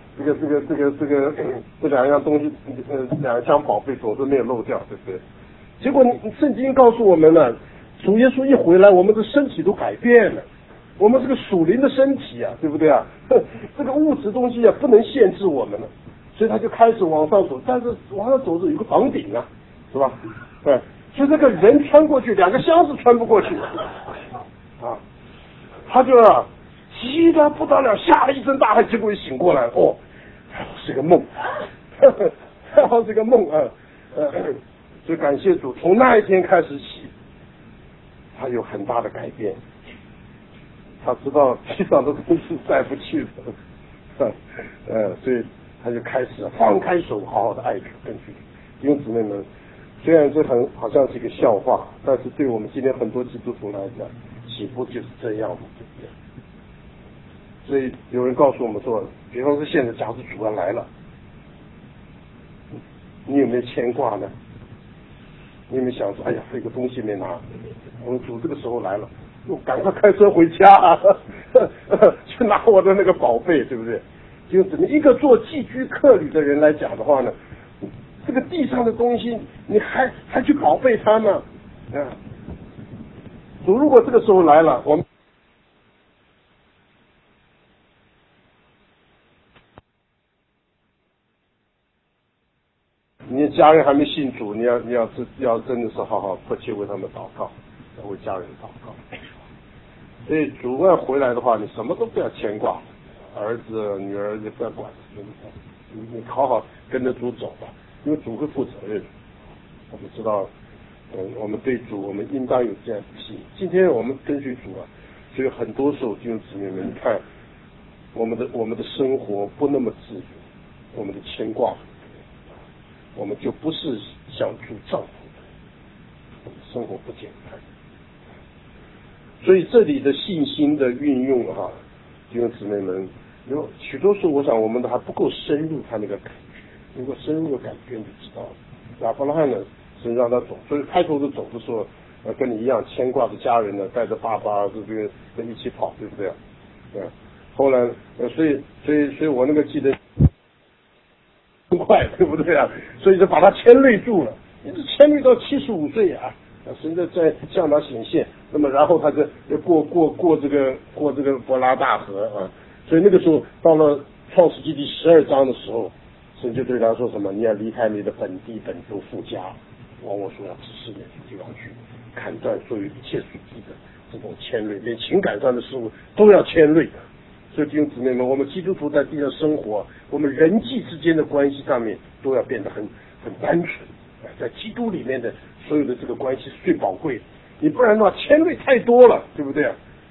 这2样东西，2箱宝贝总是没有漏掉，对不对？结果你圣经告诉我们呢，主耶稣一回来，我们的身体都改变了。我们是个属灵的身体啊，对不对啊？这个物质东西啊，不能限制我们了，所以他就开始往上走，但是往上走是有个房顶啊，是吧？对，所以这个人穿过去，2个箱子穿不过去啊，他就急得不得了，吓了一身大汗，结果一醒过来，哦，是个梦，是个梦啊，所以感谢主，从那一天开始起，他有很大的改变。他知道地上的东西带不去的，所以他就开始放开手，好好的爱主跟随主。弟兄姊妹们，虽然这好像是一个笑话，但是对我们今天很多基督徒来讲，岂不就是这样吗？对不对？所以有人告诉我们说，比方说现在假如主要来了，你有没有牵挂呢？你有没有想说，哎呀，这个东西没拿，我们主这个时候来了，我赶快开车回家，去拿我的那个宝贝，对不对？就怎么一个做寄居客旅的人来讲的话呢，这个地上的东西，你还去宝贝它呢？主如果这个时候来了，我们你的家人还没信主，你要真的是好好迫切为他们祷告，要为家人祷告。所以主要回来的话，你什么都不要牵挂，儿子女儿也不要管，你好好跟着主走吧，因为主会负责任。我们知道，我们对主，我们应当有这样的心。今天我们跟随主啊，所以很多时候弟兄姊妹们，你看我们的生活不那么自由，我们的牵挂，我们就不是想主丈夫的，生活不简单。所以这里的信心的运用啊，弟兄姊妹们，有许多时候我想我们都还不够深入他那个感觉，如果深入的感觉你就知道了。亚伯拉罕呢是让他走，所以开头的走的时候，跟你一样牵挂着家人呢，带着爸爸这边一起跑，对不对？后来所以我那个记得很快，对不对啊？所以就把他牵累住了，一直牵累到75岁啊。神在向他显现，那么然后他就过这个伯拉大河啊，所以那个时候到了创世纪第12章的时候，神就对他说什么？你要离开你的本地本族父家，往我所要指示你的地方去，砍断所有一切属地的这种牵累，连情感上的事物都要牵累的。所以弟兄姊妹们，我们基督徒在地上生活，我们人际之间的关系上面都要变得很单纯，在基督里面的所有的这个关系是最宝贵的，你不然的话牵累太多了，对不对？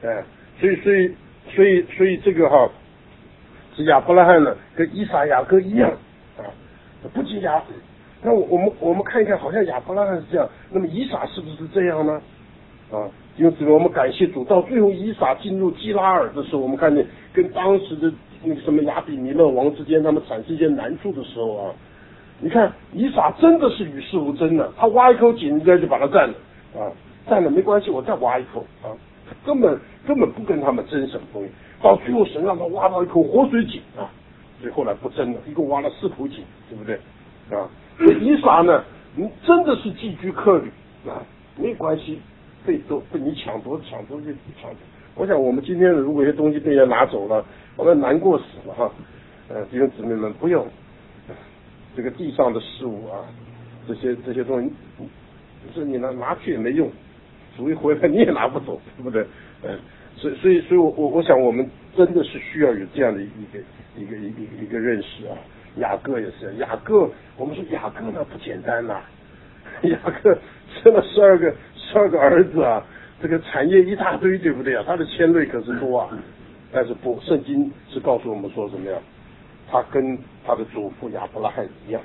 所以这个是亚伯拉罕呢跟以撒雅各一样啊，不仅那我们看一看，好像亚伯拉罕是这样，那么以撒是不是这样呢？因此我们感谢主，到最后以撒进入基拉尔的时候，我们看见跟当时的那个什么亚比米勒王之间他们产生一些难处的时候啊，你看以撒真的是与世无争的，他挖一口井，人家就把他占了占了没关系，我再挖一口根本不跟他们争什么东西。到最后神让他挖到一口活水井所以后来不争了，一共挖了4口井，对不对所以以撒呢，真的是寄居客旅没关系，被你抢夺就抢夺。我想我们今天如果有些东西被人拿走了，我们难过死了弟兄姊妹们，不用这个地上的事物这些东西，是你拿去也没用，主一回来你也拿不走，对不对？所以我想我们真的是需要有这样的一个认识雅各也是，雅各我们说雅各呢不简单雅各生了12个儿子这个产业一大堆，对不对他的牵累可是多但是不，圣经是告诉我们说什么呀？他跟他的祖父亚伯拉罕一样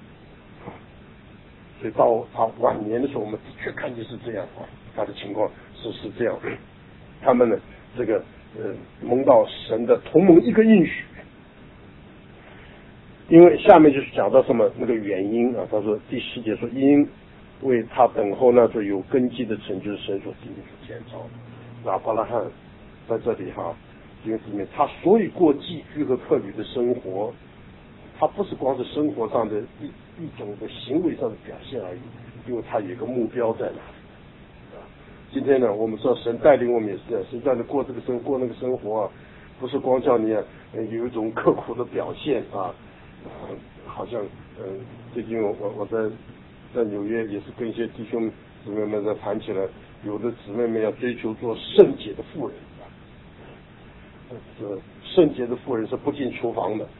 所以到他晚年的时候，我们的确看见是这样他的情况是这样他们呢这个蒙到神的同盟一个应许。因为下面就是讲到什么那个原因他说第10节说因为他等候那座有根基的城，就是神所定所建造的。亚伯拉罕在这里弟兄姊妹，他所以过寄居和客旅的生活，他不是光是生活上的一种的行为上的表现而已，因为他有一个目标在哪里。今天呢，我们知道神带领我们也是这样，神叫你过这个生过那个生活不是光叫你有一种刻苦的表现好像最近我在纽约也是跟一些弟兄姊妹们在谈起来，有的姊妹们要追求做圣洁的妇人圣洁的妇人是不进厨房的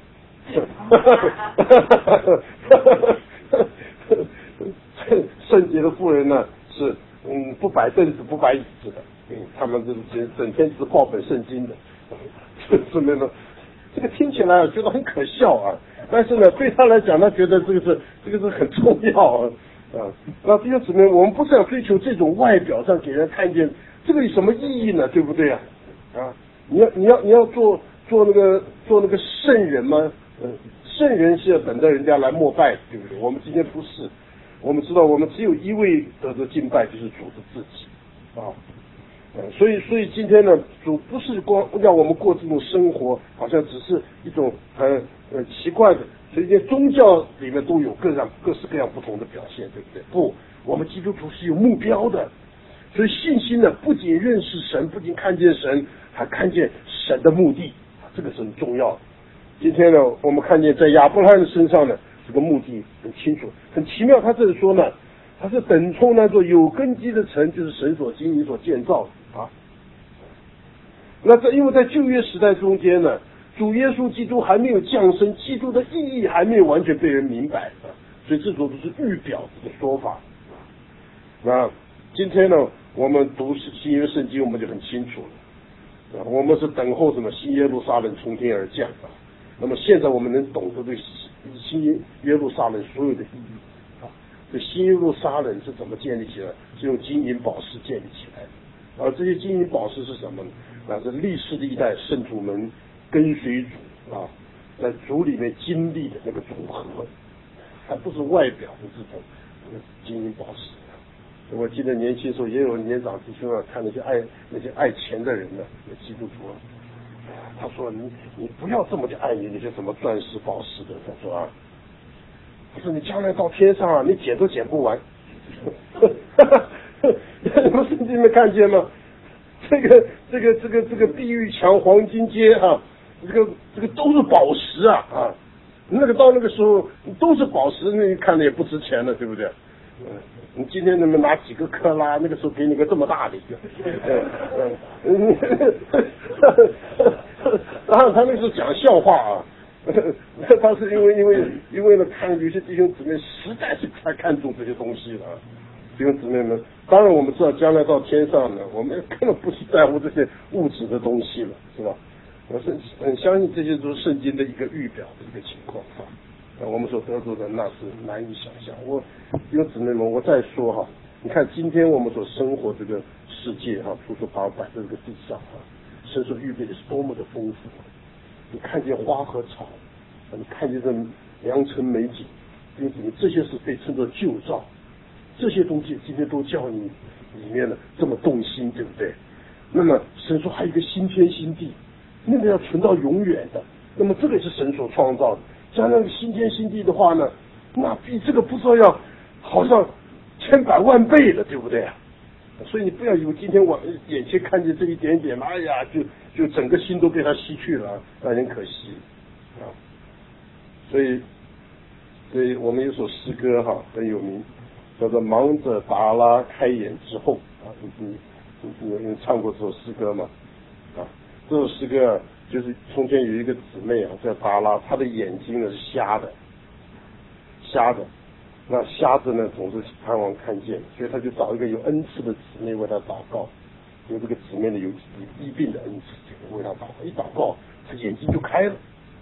圣洁的妇人呢是不摆凳子不摆椅子的，他们是整天只抱本圣经的，姊妹们，这个听起来觉得很可笑但是呢对他来讲他觉得这个是很重要那弟兄姊妹，我们不是要追求这种外表上给人看见，这个有什么意义呢？对不对你要做那个圣人吗？圣人是要等着人家来膜拜，对不对？我们今天不是，我们知道我们只有一位得着敬拜，就是主的自己所以今天呢，主不是光让我们过这种生活，好像只是一种很奇怪的，所以在宗教里面都有各式各样不同的表现，对不对？不，我们基督徒是有目标的，所以信心呢，不仅认识神，不仅看见神，还看见神的目的，这个是很重要的。今天呢，我们看见在亚伯拉罕的身上呢，这个目的很清楚，很奇妙。他这里说呢，他是等候那座有根基的城，就是神所经营所建造的那因为在旧约时代中间呢，主耶稣基督还没有降生，基督的意义还没有完全被人明白所以这种都是预表的说法。那今天呢，我们读新约圣经，我们就很清楚了我们是等候什么新耶路撒冷从天而降那么现在我们能懂得对新耶路撒冷所有的意义这新耶路撒冷是怎么建立起来？是用金银宝石建立起来的。而这些金银宝石是什么呢？那是历世历代圣徒们跟随主在主里面经历的那个组合，还不是外表的这种金银宝石。我记得年轻时候也有年长弟兄看那些爱钱的人呢，基督徒他说你不要这么去爱你那些什么钻石宝石的，他说你将来到天上你捡都捡不完。你们圣经没看见吗？这个碧玉墙、黄金街这个都是宝石那个到那个时候都是宝石，那你看的也不值钱了，对不对？你今天能不能拿几个克拉？那个时候给你个这么大的一个，然后他那个时候讲笑话他是因为呢，看有些弟兄姊妹实在是太看重这些东西了弟兄姊妹们，当然我们知道将来到天上呢，我们根本不是在乎这些物质的东西了，是吧？我是很相信这些都是圣经的一个预表的一个情况我们所得到的那是难以想象。弟兄姊妹们，我再说你看今天我们所生活这个世界处处把摆在这个地上神所预备的是多么的丰富。你看见花和草，你看见这良辰美景，这些是被称作旧照。这些东西今天都叫你里面的这么动心，对不对？那么神说还有一个新天新地，那个要存到永远的。那么这个也是神所创造的。将来新天新地的话呢，那比这个不知道要好像千百万倍了，对不对所以你不要以为今天我眼前看见这一点点，哎呀，就整个心都被它吸去了，那很可惜所以我们有首诗歌很有名，叫做忙着达拉开眼之后你唱过这首诗歌吗这首诗歌就是从前有一个姊妹叫达拉，她的眼睛呢是瞎的那瞎子呢总是盼望看见，所以他就找一个有恩赐的姊妹为他祷告，有这个姊妹呢有医病的恩赐，为他祷告，一祷告他眼睛就开了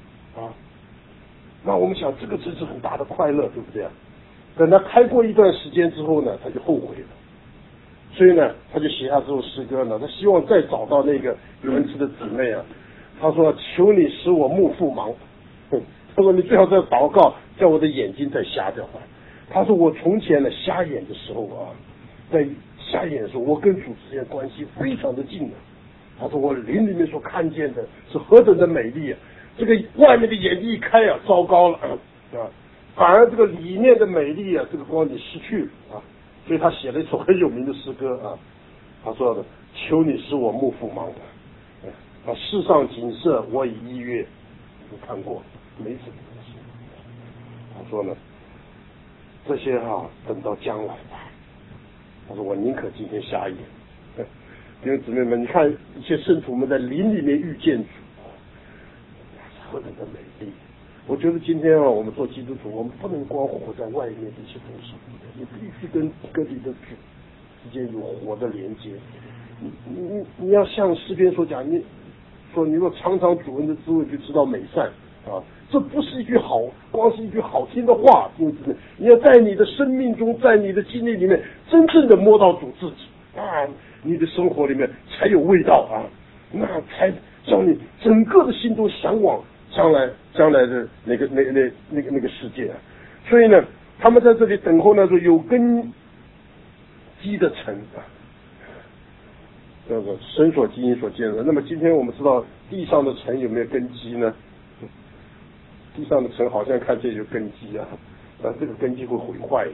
那我们想这个真是很大的快乐，对不对等他开过一段时间之后呢，他就后悔了，所以呢他就写下这首诗歌呢，他希望再找到那个有恩赐的姊妹他说求你使我目复盲他说你最好再祷告叫我的眼睛再瞎掉他说我从前呢瞎眼的时候啊，在瞎眼的时候，我跟主之间关系非常的近的。他说我灵里面所看见的是何等的美丽啊！这个外面的眼睛一开啊，糟糕了啊！反而这个里面的美丽啊，这个光景失去了啊！所以他写了一首很有名的诗歌啊，他说的：“求你使我目复盲啊！世上景色我已一阅，你看过没什么东西。”他说呢，这些等到将来吧。他说我宁可今天瞎眼。弟兄姊妹们，你看一些圣徒们在灵里面遇见主，何等的美丽！我觉得今天我们做基督徒，我们不能光活在外面的一些东西，你必须跟你的主之间有活的连接。你要像诗篇所讲，你若尝尝主恩的滋味，就知道美善啊！这不是光是一句好听的话，弟兄姊妹，你要在你的生命中，在你的经历里面，真正的摸到主自己啊！你的生活里面才有味道啊，那才叫你整个的心都向往将来的那个世界啊。所以呢，他们在这里等候那种有根基的城啊，叫做神所经营所建的。那么今天我们知道地上的城有没有根基呢？地上的城好像看见有根基啊，这个根基会毁坏。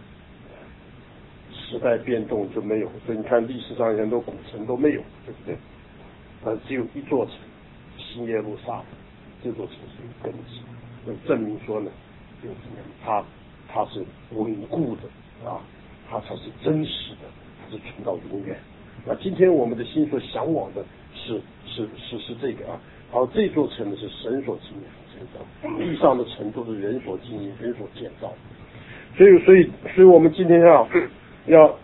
时代变动就没有，所以你看历史上很多古城都没有，对不对？只有一座城，新耶路撒冷，这座城是有根基，那证明说呢，就是它是稳固的啊，它才是真实的，它是存到永远。那今天我们的心所向往的是这个啊，这座城呢是神所经营所建造，地上的城都是人所经营、人所建造。所以我们今天要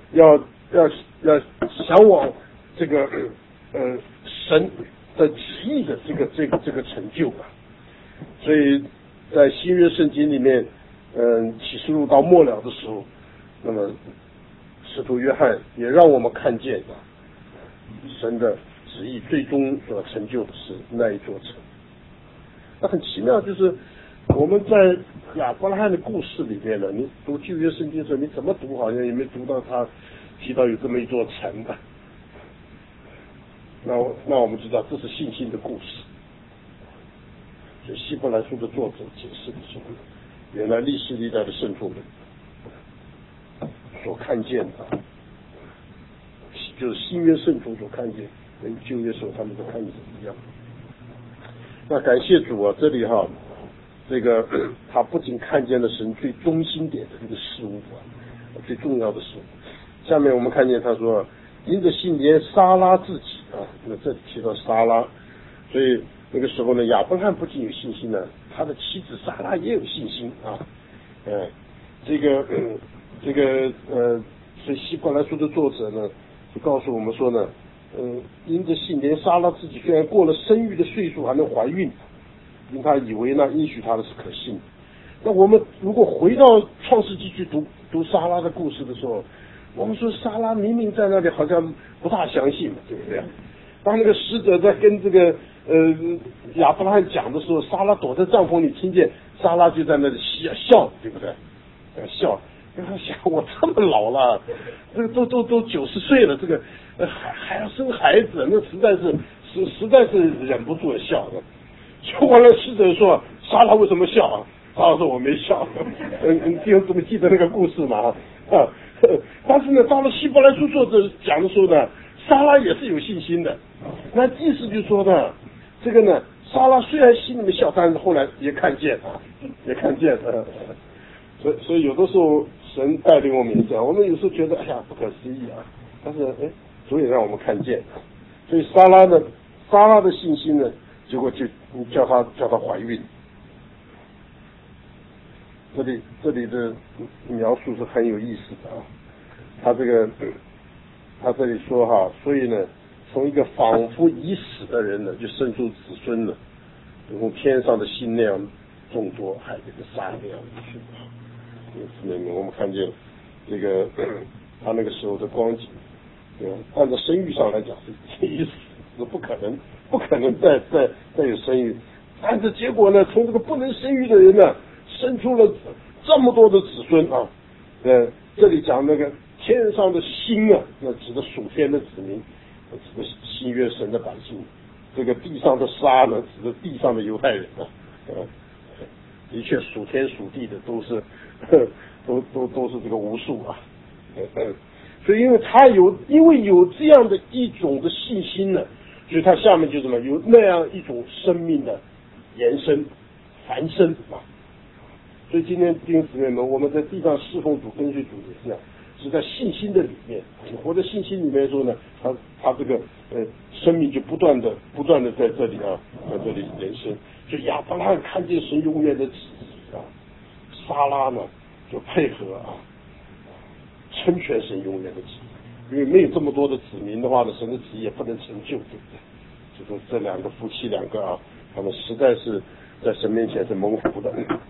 向往这个神的旨意的这个成就啊。所以在新约圣经里面，启示录到末了的时候，那么使徒约翰也让我们看见神的旨意最终所成就的是那一座城。那很奇妙，就是我们在亚伯拉罕的故事里面呢，你读旧约圣经的时候，你怎么读好像也没读到他提到有这么一座城的。那我们知道这是信心的故事。所以希伯来书的作者解释的时候，原来历世历代的圣徒们所看见的，就是新约圣徒所看见，跟旧约时候他们的看见一样。那感谢主啊，这里这个他不仅看见了神最中心点的这个事物啊，最重要的事物。下面我们看见他说，因着信连撒拉自己啊，那这里提到撒拉，所以那个时候呢，亚伯拉罕不仅有信心呢，他的妻子撒拉也有信心啊。所以希伯来书的作者呢，就告诉我们说呢，因着信连撒拉自己虽然过了生育的岁数还能怀孕，因他以为呢应许他的是可信的。那我们如果回到创世纪去读撒拉的故事的时候，我们说撒拉明明在那里好像不大相信，对不对？当那个使者在跟这个亚伯拉罕讲的时候，撒拉躲在帐篷里，听见撒拉就在那里笑，对不对？笑，他想我这么老了，这个都90岁了，这个还要生孩子，那实在是忍不住的笑的。说完了，使者说撒拉为什么笑啊？他说我没笑。弟兄怎么记得那个故事嘛？但是呢，到了希伯来书作者讲的时候呢，撒拉也是有信心的。那意思就是说呢，这个呢，撒拉虽然心里面笑，但是后来也看见。所以有的时候神带领我们也这样，我们有时候觉得哎呀不可思议啊，但是主也让我们看见。所以撒拉的信心呢，结果就叫她怀孕。这里的描述是很有意思的啊。他这里说所以呢，从一个仿佛已死的人呢，就生出子孙了，如天上的星那样众多，海里的沙那样去。我们看见这个他那个时候的光景，按照生育上来讲是已死，是不可能再有生育。但是结果呢，从这个不能生育的人呢，生出了这么多的子孙啊，这里讲那个天上的星啊，那指的属天的子民，指的新约神的百姓；这个地上的沙呢，指的地上的犹太人啊，的确属天属地的都是都是这个无数啊，所以因为有这样的一种的信心呢，所以它下面就什么有那样一种生命的延伸繁生啊。所以今天弟兄姊妹们，我们在地上侍奉主跟随主也是这样，是在信心的里面，你活在信心里面的时候呢，他这个生命就不断的在这里啊，在这里延伸。所以亚伯拉罕看见神永远的旨意啊，撒拉呢就配合啊，成全神永远的旨意，因为没有这么多的子民的话呢，神的旨意也不能成就，对不对？就是这两个夫妻啊，他们实在是在神面前是蒙福的。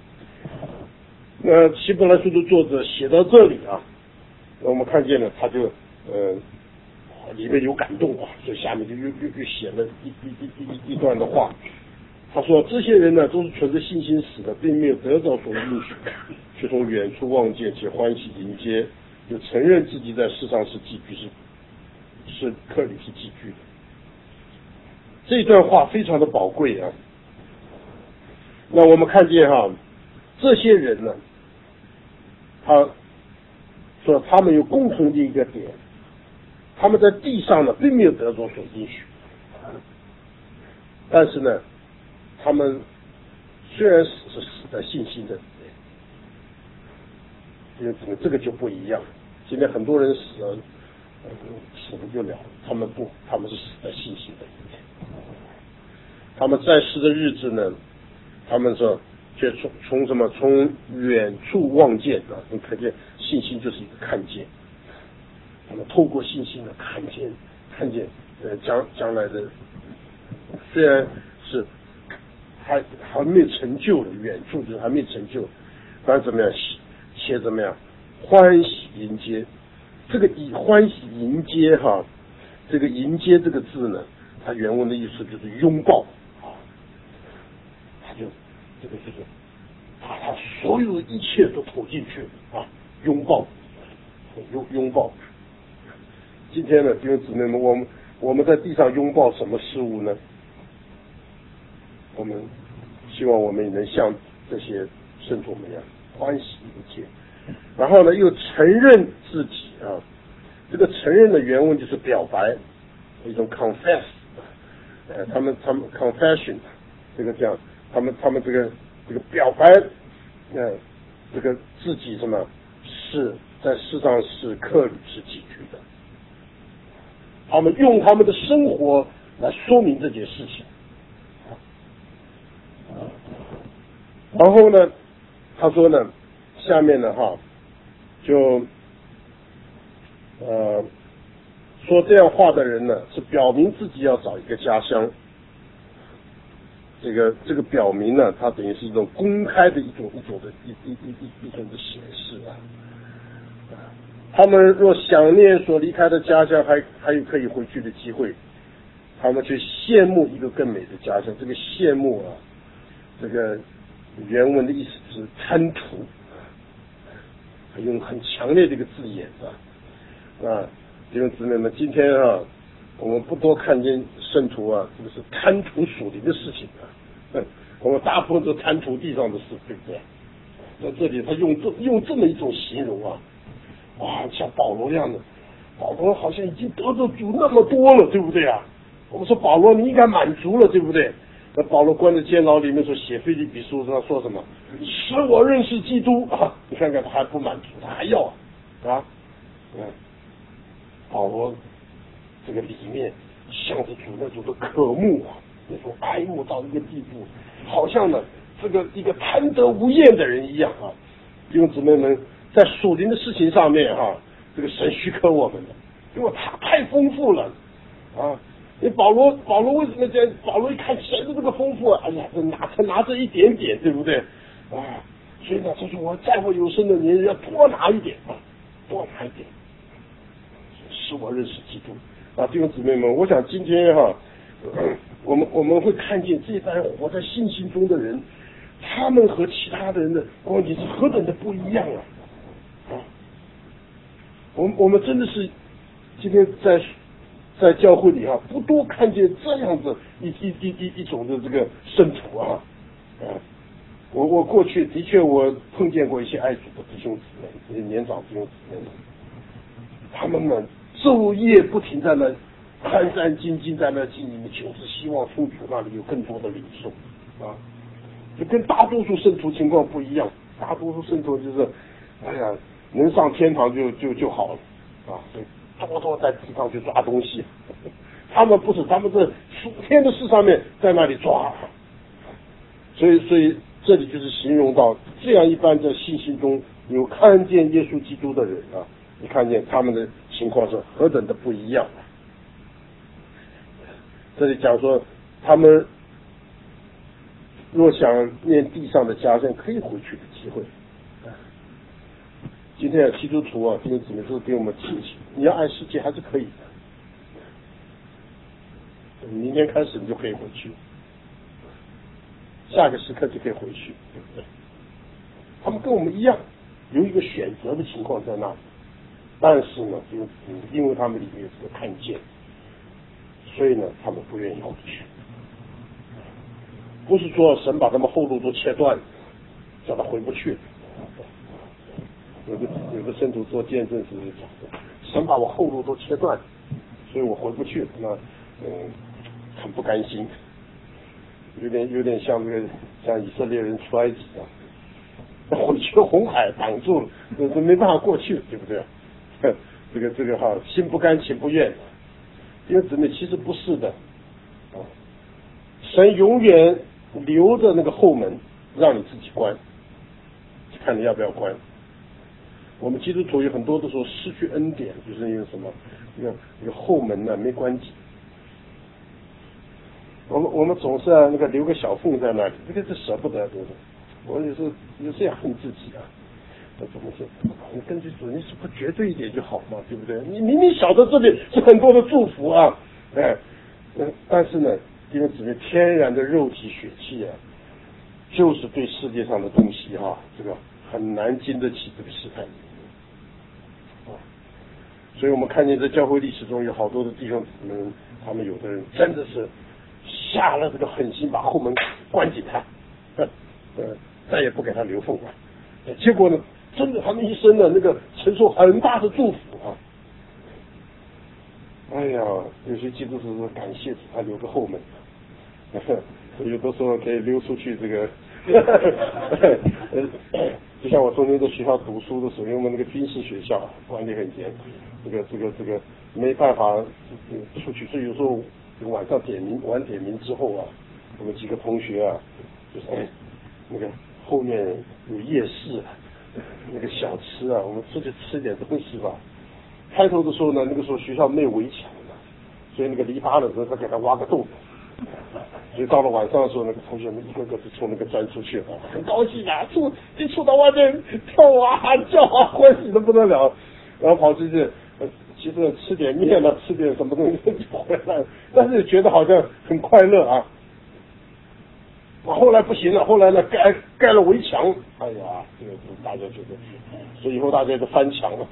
那希伯来书的作者写到这里啊，我们看见了他就里面有感动啊，所以下面就又写了一段的话。他说这些人呢都是存着信心死的，并没有得着所应许，却从远处望见，且欢喜迎接，就承认自己在世上是寄居，是客旅，是寄居的。这段话非常的宝贵啊。那我们看见这些人呢，他说他们有共同的一个点，他们在地上呢并没有得着所应许，但是呢他们虽然死是死在信心的里面，这个就不一样。今天很多人死了不就了，他们不，他们是死在信心的里面。他们在世的日子呢，他们说却从什么？从远处望见啊！你看见信心就是一个看见，他们透过信心的看见将来的，虽然是还没有成就的，远处就是还没有成就，但怎么样？且怎么样？欢喜迎接。这个以欢喜迎接这个迎接这个字呢，它原文的意思就是拥抱啊，他就这个把他所有一切都投进去啊，拥抱。今天呢，弟兄姊妹们，我们在地上拥抱什么事物呢？我们希望我们也能像这些圣徒们一样欢喜迎接，然后呢又承认自己啊，这个承认的原文就是表白，一种 confess， 他们 confession， 这个这样，他们这个表白，这个自己什么是在世上是客旅，是寄居的，他们用他们的生活来说明这件事情。然后呢，他说呢，下面呢就说这样话的人呢，是表明自己要找一个家乡。这个表明呢，它等于是一种公开的一种的显示啊。他们若想念所离开的家乡，还有可以回去的机会，他们去羡慕一个更美的家乡。这个羡慕啊，这个原文的意思是贪图，用很强烈的一个字眼弟兄姊妹们，今天我们不多看见圣徒这个是贪图属灵的事情我们大部分都贪图地上的事，对不对？在这里他用这么一种形容像保罗这样的，保罗好像已经得着主那么多了，对不对啊？我们说保罗你应该满足了，对不对？那保罗关在监牢里面说写腓立比书上说什么？使我认识基督你看看他还不满足，他还要保罗这个里面向着主那种的渴慕那种爱慕到一个地步，好像呢这个一个贪得无厌的人一样弟兄姊妹们，在属灵的事情上面这个神许可我们的，因为他太丰富了因为保罗为什么这样？保罗一看神的这个丰富哎呀，他拿着一点点，对不对所以呢，就是我在我有生的年日要多拿一点多拿一点，使我认识基督弟兄姊妹们，我想今天我们会看见这一代活在信心中的人， 他们和其他的人的光景是何等的不一样啊！我们真的是今天在教会里不多看见这样子一种的这个圣徒啊。我过去的确我碰见过一些爱主的弟兄姊妹，这些年长弟兄姊妹，他们呢昼夜不停在那战战兢兢在那经营，就是希望从主那里有更多的领受啊。就跟大多数圣徒情况不一样，大多数圣徒就是能上天堂就好了啊，所以多在地上去抓东西。他们不是，他们在属天的事上面在那里抓。所以这里就是形容到这样一般在信心中有看见耶稣基督的人啊，你看见他们的情况是何等的不一样。这里讲说他们若想念地上的家乡，可以回去的机会。今天基督徒弟兄姊妹都给我们提醒，你要爱世界还是可以的。明天开始你就可以回去，下个时刻就可以回去，对不对？他们跟我们一样，有一个选择的情况在那里，但是呢，因为他们里面有这个看见，所以呢，他们不愿意回去。不是说神把他们后路都切断，叫他回不去。有个圣徒做见证时讲的，神把我后路都切断，所以我回不去。那很不甘心，有点像以色列人出埃及啊，回去红海挡住了，这没办法过去，对不对？这个心不甘情不愿。因为姊妹其实不是的神永远留着那个后门让你自己关，看你要不要关。我们基督徒有很多的时候失去恩典，就是因为什么？那个后门呢没关紧。我们总是那个留个小缝在那里，这个是舍不得，对不对？我有时也恨自己啊。怎么说？你根据主，你是不绝对一点就好嘛，对不对？你明明晓得这里是很多的祝福啊，但是呢，因为姊妹天然的肉体血气就是对世界上的东西这个很难经得起这个试探所以我们看见在教会历史中有好多的弟兄姊妹，他们有的人真的是下了这个狠心，把后门关紧他，再也不给他留缝了。结果呢，真的他们一生的那个承受很大的祝福哎呀，有些基督徒说感谢主，他留个后门，有的时候可以溜出去这个。就像我中间在学校读书的时候，因为我们那个军事学校管理很严，这个没办法出去，所以有时候晚上点名之后我们几个同学就是那个后面有夜市那个小吃我们出去吃点东西吧。开头的时候呢，那个时候学校没有围墙所以那个篱笆的时候他给他挖个洞。所以到了晚上的时候，那个同学们一个个就从那个钻出去很高兴一出到外面跳喊叫欢喜的不得了，然后跑出去，其实吃点面吃点什么东西就回来了，但是觉得好像很快乐后来不行了，后来呢盖了围墙，哎呀，这个大家觉得，所以以后大家都翻墙了。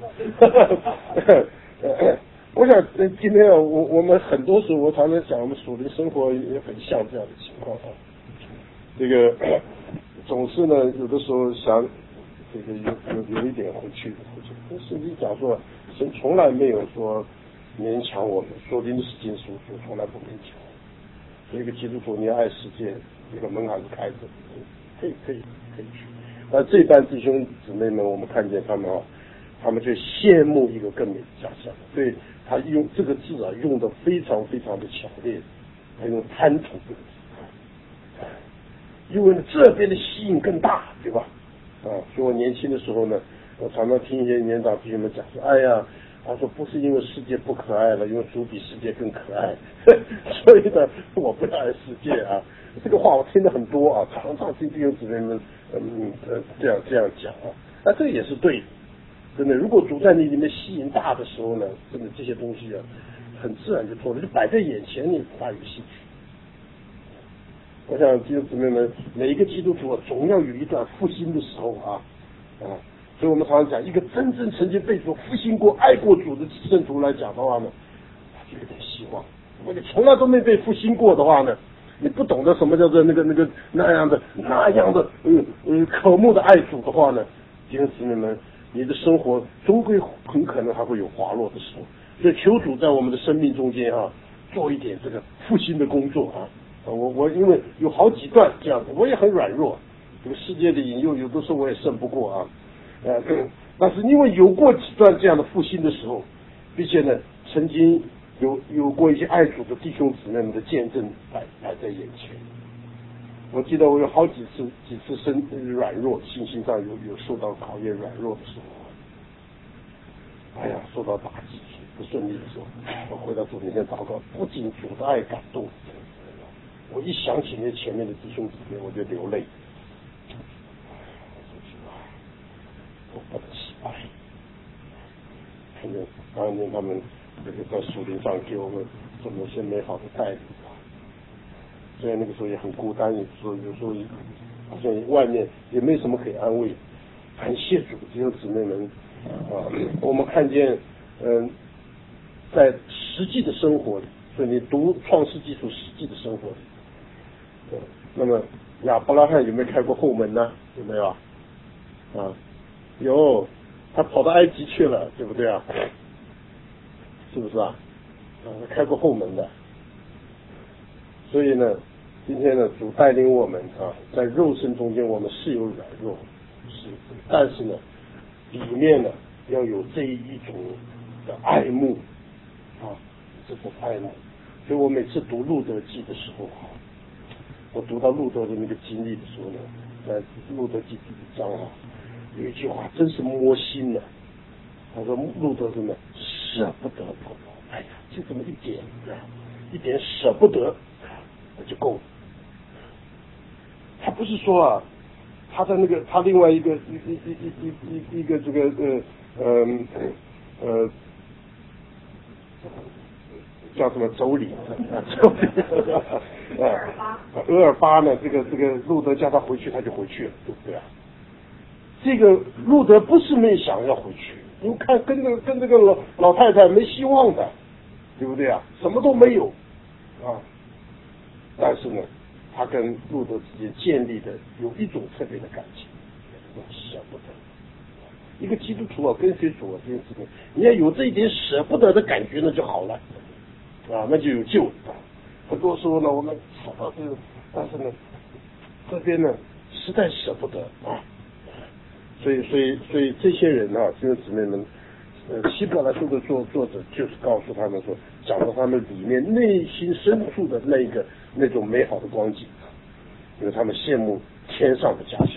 我想今天我们很多时候我常常想，我们属灵生活也很像这样的情况这个总是呢有的时候想这个有一点回去，圣经讲说神从来没有说勉强我们，说临时经书从来不勉强。所以一个基督徒你要爱世界，这个门还是开着，可以去。那这班弟兄姊妹们，我们看见他们他们就羡慕一个更美的家乡，所以他用这个字用得非常非常的强烈，他用贪图这个字，因为这边的吸引更大，对吧？所以我年轻的时候呢，我常常听一些年长弟兄们讲说，哎呀，他说不是因为世界不可爱了，因为主比世界更可爱，所以呢，我不爱世界这个话我听得很多常常听弟兄姊妹们这样讲那这也是对的。真的，如果主在你里面吸引大的时候呢，真的这些东西很自然就做了，就摆在眼前，你不大有兴趣。 我想弟兄姊妹们，每一个基督徒总要有一段复兴的时候啊。所以我们常常讲，一个真正曾经被主复兴过、爱过主的圣徒来讲的话呢，他就有点希望。如果你从来都没被复兴过的话呢，你不懂得什么叫做那样的渴慕的爱主的话呢，弟兄姊妹们，你的生活终归很可能还会有滑落的时候。所以求主在我们的生命中间做一点这个复兴的工作啊。我因为有好几段这样子，我也很软弱，这个世界的引诱有的时候我也胜不过啊。但是因为有过几段这样的复兴的时候，并且呢，曾经有过一些爱主的弟兄姊妹们的见证摆在眼前。我记得我有好几次软弱，信心上有受到考验、软弱的时候，哎呀，受到打击不顺利的时候，我回到主面前祷告，不仅主的爱感动，我一想起那前面的弟兄姊妹，我就流泪。我不能失败，看见当年他们这个在树林上给我们这么些美好的带领，虽然那个时候也很孤单，有时候好像外面也没什么可以安慰。感谢主弟兄姊妹们我们看见在实际的生活里，所以你读创世纪书实际的生活里，那么亚伯拉罕有没有开过后门呢？有没有有，他跑到埃及去了，对不对啊？是不是啊？开过后门的。所以呢，今天呢，主带领我们在肉身中间我们是有软弱，但是呢，里面呢要有这一种的爱慕这种爱慕。所以我每次读路德记的时候，我读到路德的那个经历的时候呢，在路德记第1章有一句话真是摸心了。他说路德真的舍不得，哎呀，就这么一点舍不得那就够了。他不是说他在他另外一个这个叫什么妯娌俄尔巴呢？这个路德叫他回去，他就回去了，对不对啊？这个路德不是没想要回去，因为看跟这个老太太没希望的，对不对啊？什么都没有但是呢，他跟路德之间建立的有一种特别的感情，舍不得。一个基督徒跟随主这件事情，你要有这一点舍不得的感觉，那就好了那就有救了。很多时候呢，我们跑到这个，但是呢，这边呢实在舍不得所以这些人弟兄姊妹们，希伯来书的作者就是告诉他们说，讲到他们里面内心深处的那种美好的光景，因为他们羡慕天上的家乡。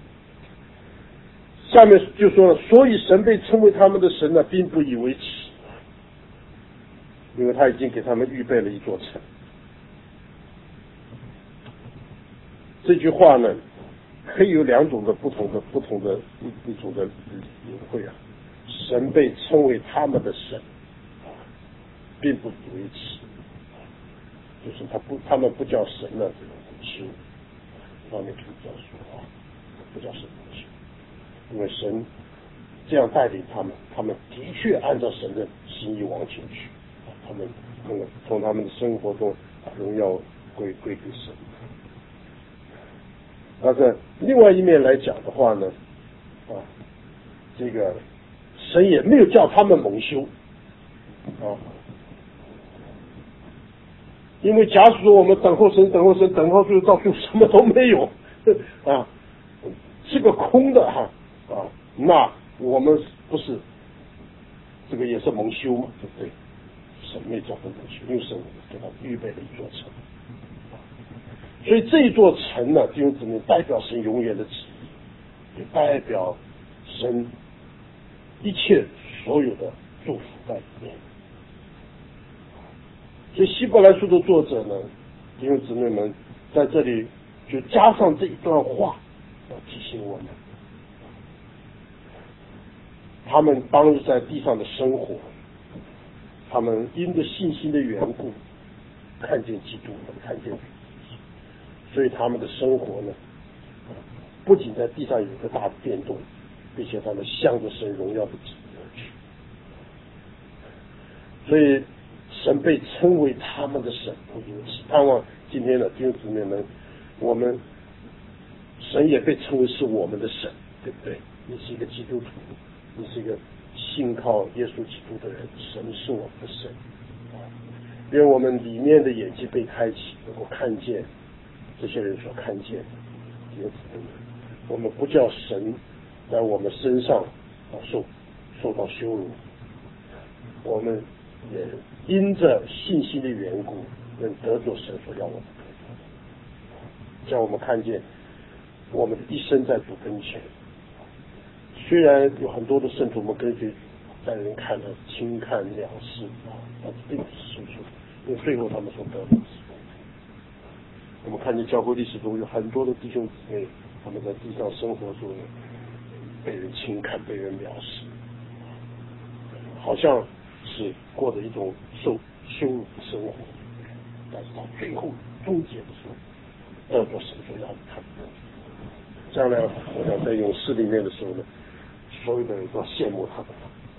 下面就说了，所以神被称为他们的神呢，并不以为奇，因为他已经给他们预备了一座城。这句话呢，可以有两种的不同的一种的领会神被称为他们的神，并不以为奇，就是他们不叫神的这种事物，方面可以这样说不叫神的事，因为神这样带领他们的确按照神的心意往前去，他们从他们的生活中荣耀归给神。但是另外一面来讲的话呢这个神也没有叫他们蒙羞因为假如说我们等候神等候最后到最后什么都没有是个空的那我们不是这个也是蒙羞嘛，对不对？神没叫他蒙羞，因为神给他预备了一座城，所以这一座城呢，弟兄姊妹，代表神永远的旨意，也代表神一切所有的祝福在里面。所以希伯来书的作者呢，弟兄姊妹们，在这里就加上这一段话，要提醒我们，他们当日在地上的生活，他们因着信心的缘故，看见基督，看见主， 所以他们的生活呢，不仅在地上有一个大的变动，并且他们向着神荣耀的旨意而去。所以神被称为他们的神，我盼望今天的弟兄姊妹们，我们神也被称为是我们的神，对不对？你是一个基督徒，你是一个信靠耶稣基督的人，神是我们的神。因为我们里面的眼睛被开启，能够看见这些人所看见的，弟兄姊妹们，我们不叫神在我们身上受到羞辱，我们也因着信心的缘故，能得着神所要我们得着的，叫我们看见我们的一生在主跟前。虽然有很多的圣徒，我们跟随在人看来轻看藐视但是并不是事实，因为最后他们所得的是。我们看见教会历史中有很多的弟兄姊妹，他们在地上生活中被人轻看、被人藐视，好像是过着一种受羞辱的生活，但是到最后终结的时候，得着神所要的他们。将来我想在勇士里面的时候呢，所有的人都羡慕他们。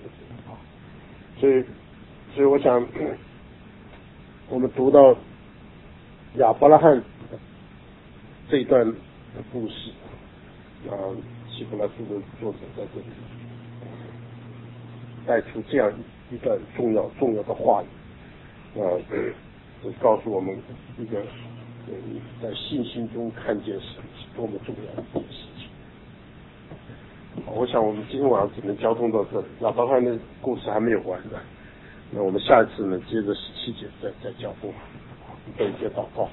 所以我想，我们读到亚伯拉罕这一段的故事，希伯来书的作者在这里带出这样一段重要的话语，就告诉我们一个在信心中看见神是多么重要的一件事情。我想我们今天晚上只能交通到这里，亚伯拉罕的故事还没有完的，那我们下一次呢，接着17节再交通，做一些祷告。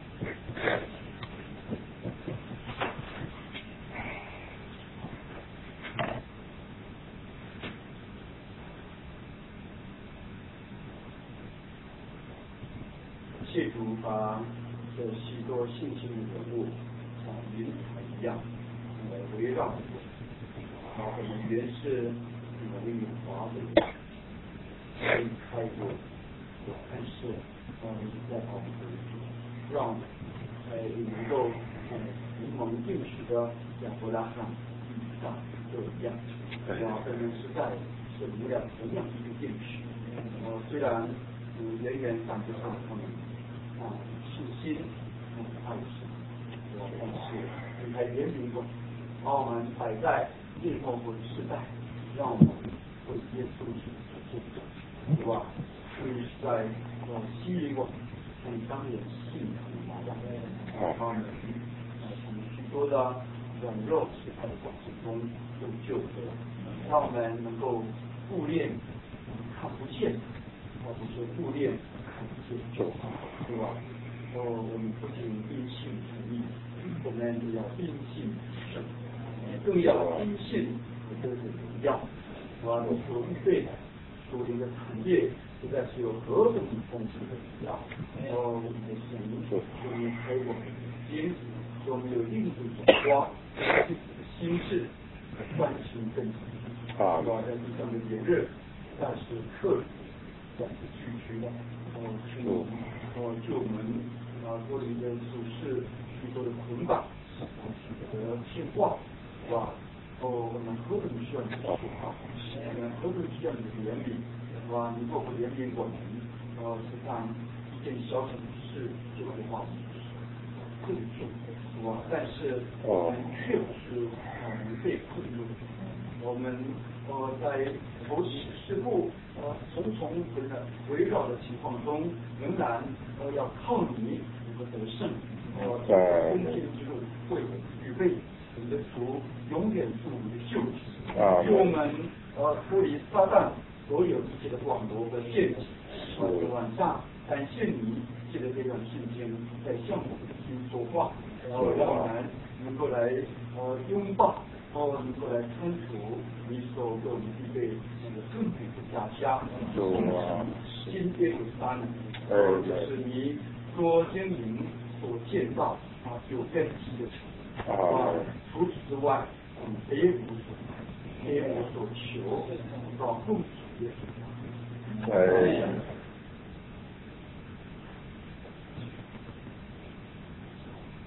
谢主把这许多信心人物像云彩一样围绕着我们原是那个华为可以开过，但是在保护让能够蒙应许的亚伯拉罕上就一样，我们是在是无了同样一个应许，虽然远远赶不上他们信心爱心，但是离开原民过，把我们摆在日后的时代，让我们为耶稣基督做见证，是吧？所以是在吸引我像当年信仰一样，把我们从许多的软弱失败的过程中有救得，让我们能够顾念看不见，而不是顾念看不见，对吧？我们不仅因信称义，我们也要因信胜，更要因信得荣耀。我们所预备的属灵的产业，实在是有何等丰盛的荣耀！我们的神所开我们的心，使我们有另一种光，自己的心智专心跟随。我在地上的炎热，但是克服，但是拒绝了，救我们脱离的属世许多的捆绑，许多的牵挂，是吧？我们何等需要你的说话，我们何等需要你的怜悯，是吧？你若不怜悯我们，实际上一件小小的事就会化更重，是吧？但是我们却不是被困住，我们在投敌事故重重围绕的情况中，仍然要靠你能够得胜，攻坚之路为我们预备，你的主永远是我们的救主，使我们脱离撒旦所有一切的网罗和陷阱。晚上感谢你借着这段时间在向我们的心说话，然后让我们能够来拥抱，能够来参透你所给我们预备那个更美的家乡，新耶路撒冷，就是你所经营所建造有根基的城。除此之外，我们别无所求，到奉主耶稣。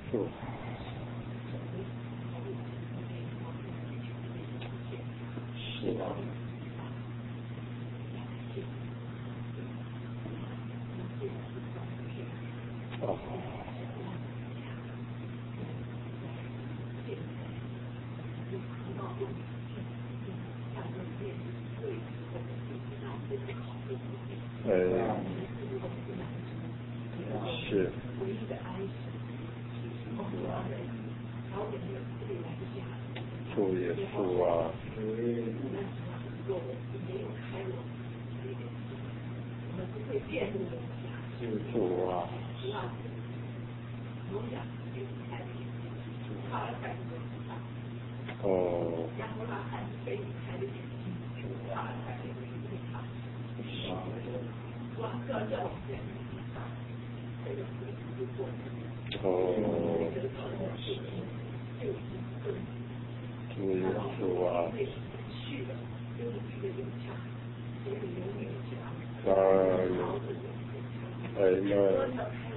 主。是啊。啊。是。主耶稣啊。主啊。哦。哦。主耶稣啊。阿门。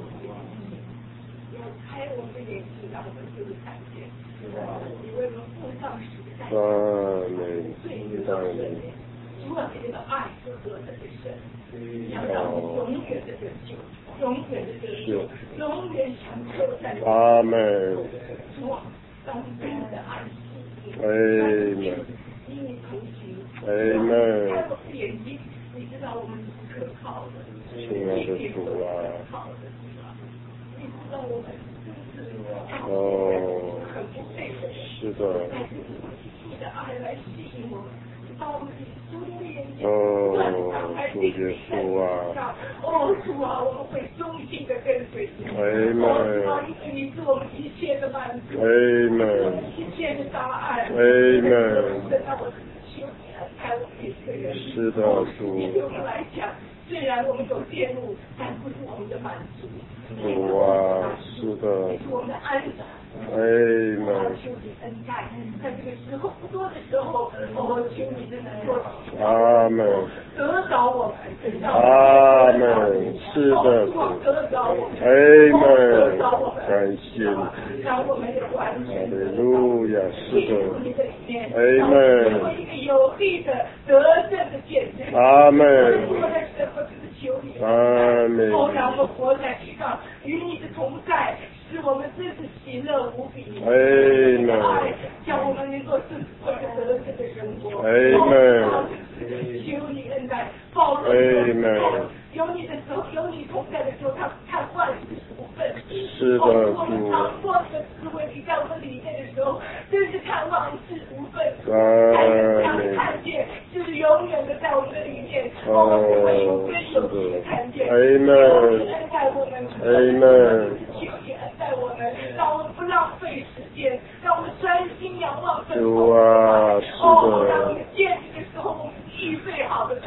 开我们的眼睛，让我们就是看见，你为我们付上十字架，最大的主啊，你的爱是何等的深，要让我们永远的得救，永远的得救，永远享受在阿门。主啊，让对你的爱是你同行，开我们的眼睛，你知道我们是可靠的，亲爱的主啊。哦，是的。你的爱来吸引我们，把我们的主的眼睛主耶稣啊！哦，主啊，我们会忠心的跟随你。主啊，你是我们一切的满足，一切的答案。让我求你安排我们每个人。是的，主。对我们来讲，虽然我们有羡慕，但不是我们的满足。主啊，是的。是我们的安慰。求你恩待，在这个时候不多的时候，求你真的做阿门，得着我们，阿门，是的，得着我们，得着我们，感谢你，让我们的关系，哈利路亚，是的，阿门，做一个有力的得胜的见证，阿门，我的时候就是求你，阿门，让我们活在地上，与你的同在。使我们真是喜乐无比，爱叫我们能够是过着得胜的生活。求你恩待，保罗有你的时候，有你同在的时候，他看万事无分。是的，我们常说这个思维，你在我们里面的时候，真是看万事无分。看见，就是永远的在我们的里面，我们不会有根有基的看见。求你恩待我们，求你恩待我们，让我们不浪费时间，让我们专心仰望神。主啊，是的。让我们见你的时候，我们预备好的。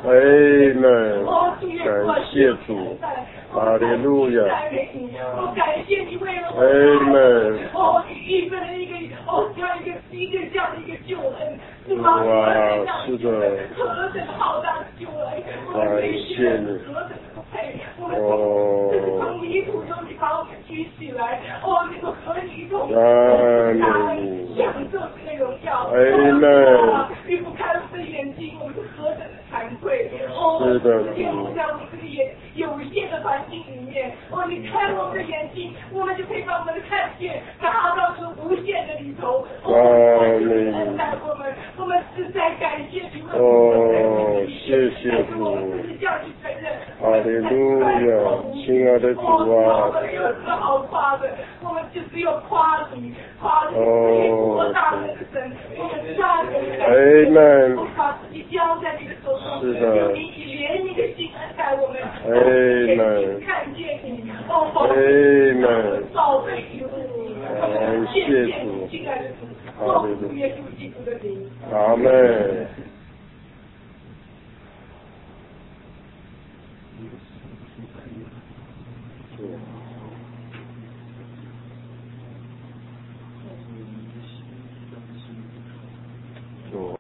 感谢主，哈利路亚。我感谢你为了我，你预备了一个这样的一个救恩，是吗？是的。何等浩大的救恩！感谢你。我们从泥土中你把我们举起来，你说和你一同享受这个荣耀。你不开我们的眼睛，我们是何等的惭愧。是的。天父在我们这个有限的环境里面，你开我们的眼睛，我们就可以把我们的看见达到这无限的里头。恩待我们实在感谢你。谢谢主。哈利路亚，亲爱的主啊！有什么好夸的？我们就只有夸你，多大的神，大的神！我把自己交在你的手中，求你以怜悯的心恩待我们，看见你，宝贝主，谢谢你，亲爱的主，奉主耶稣基督的名，阿门。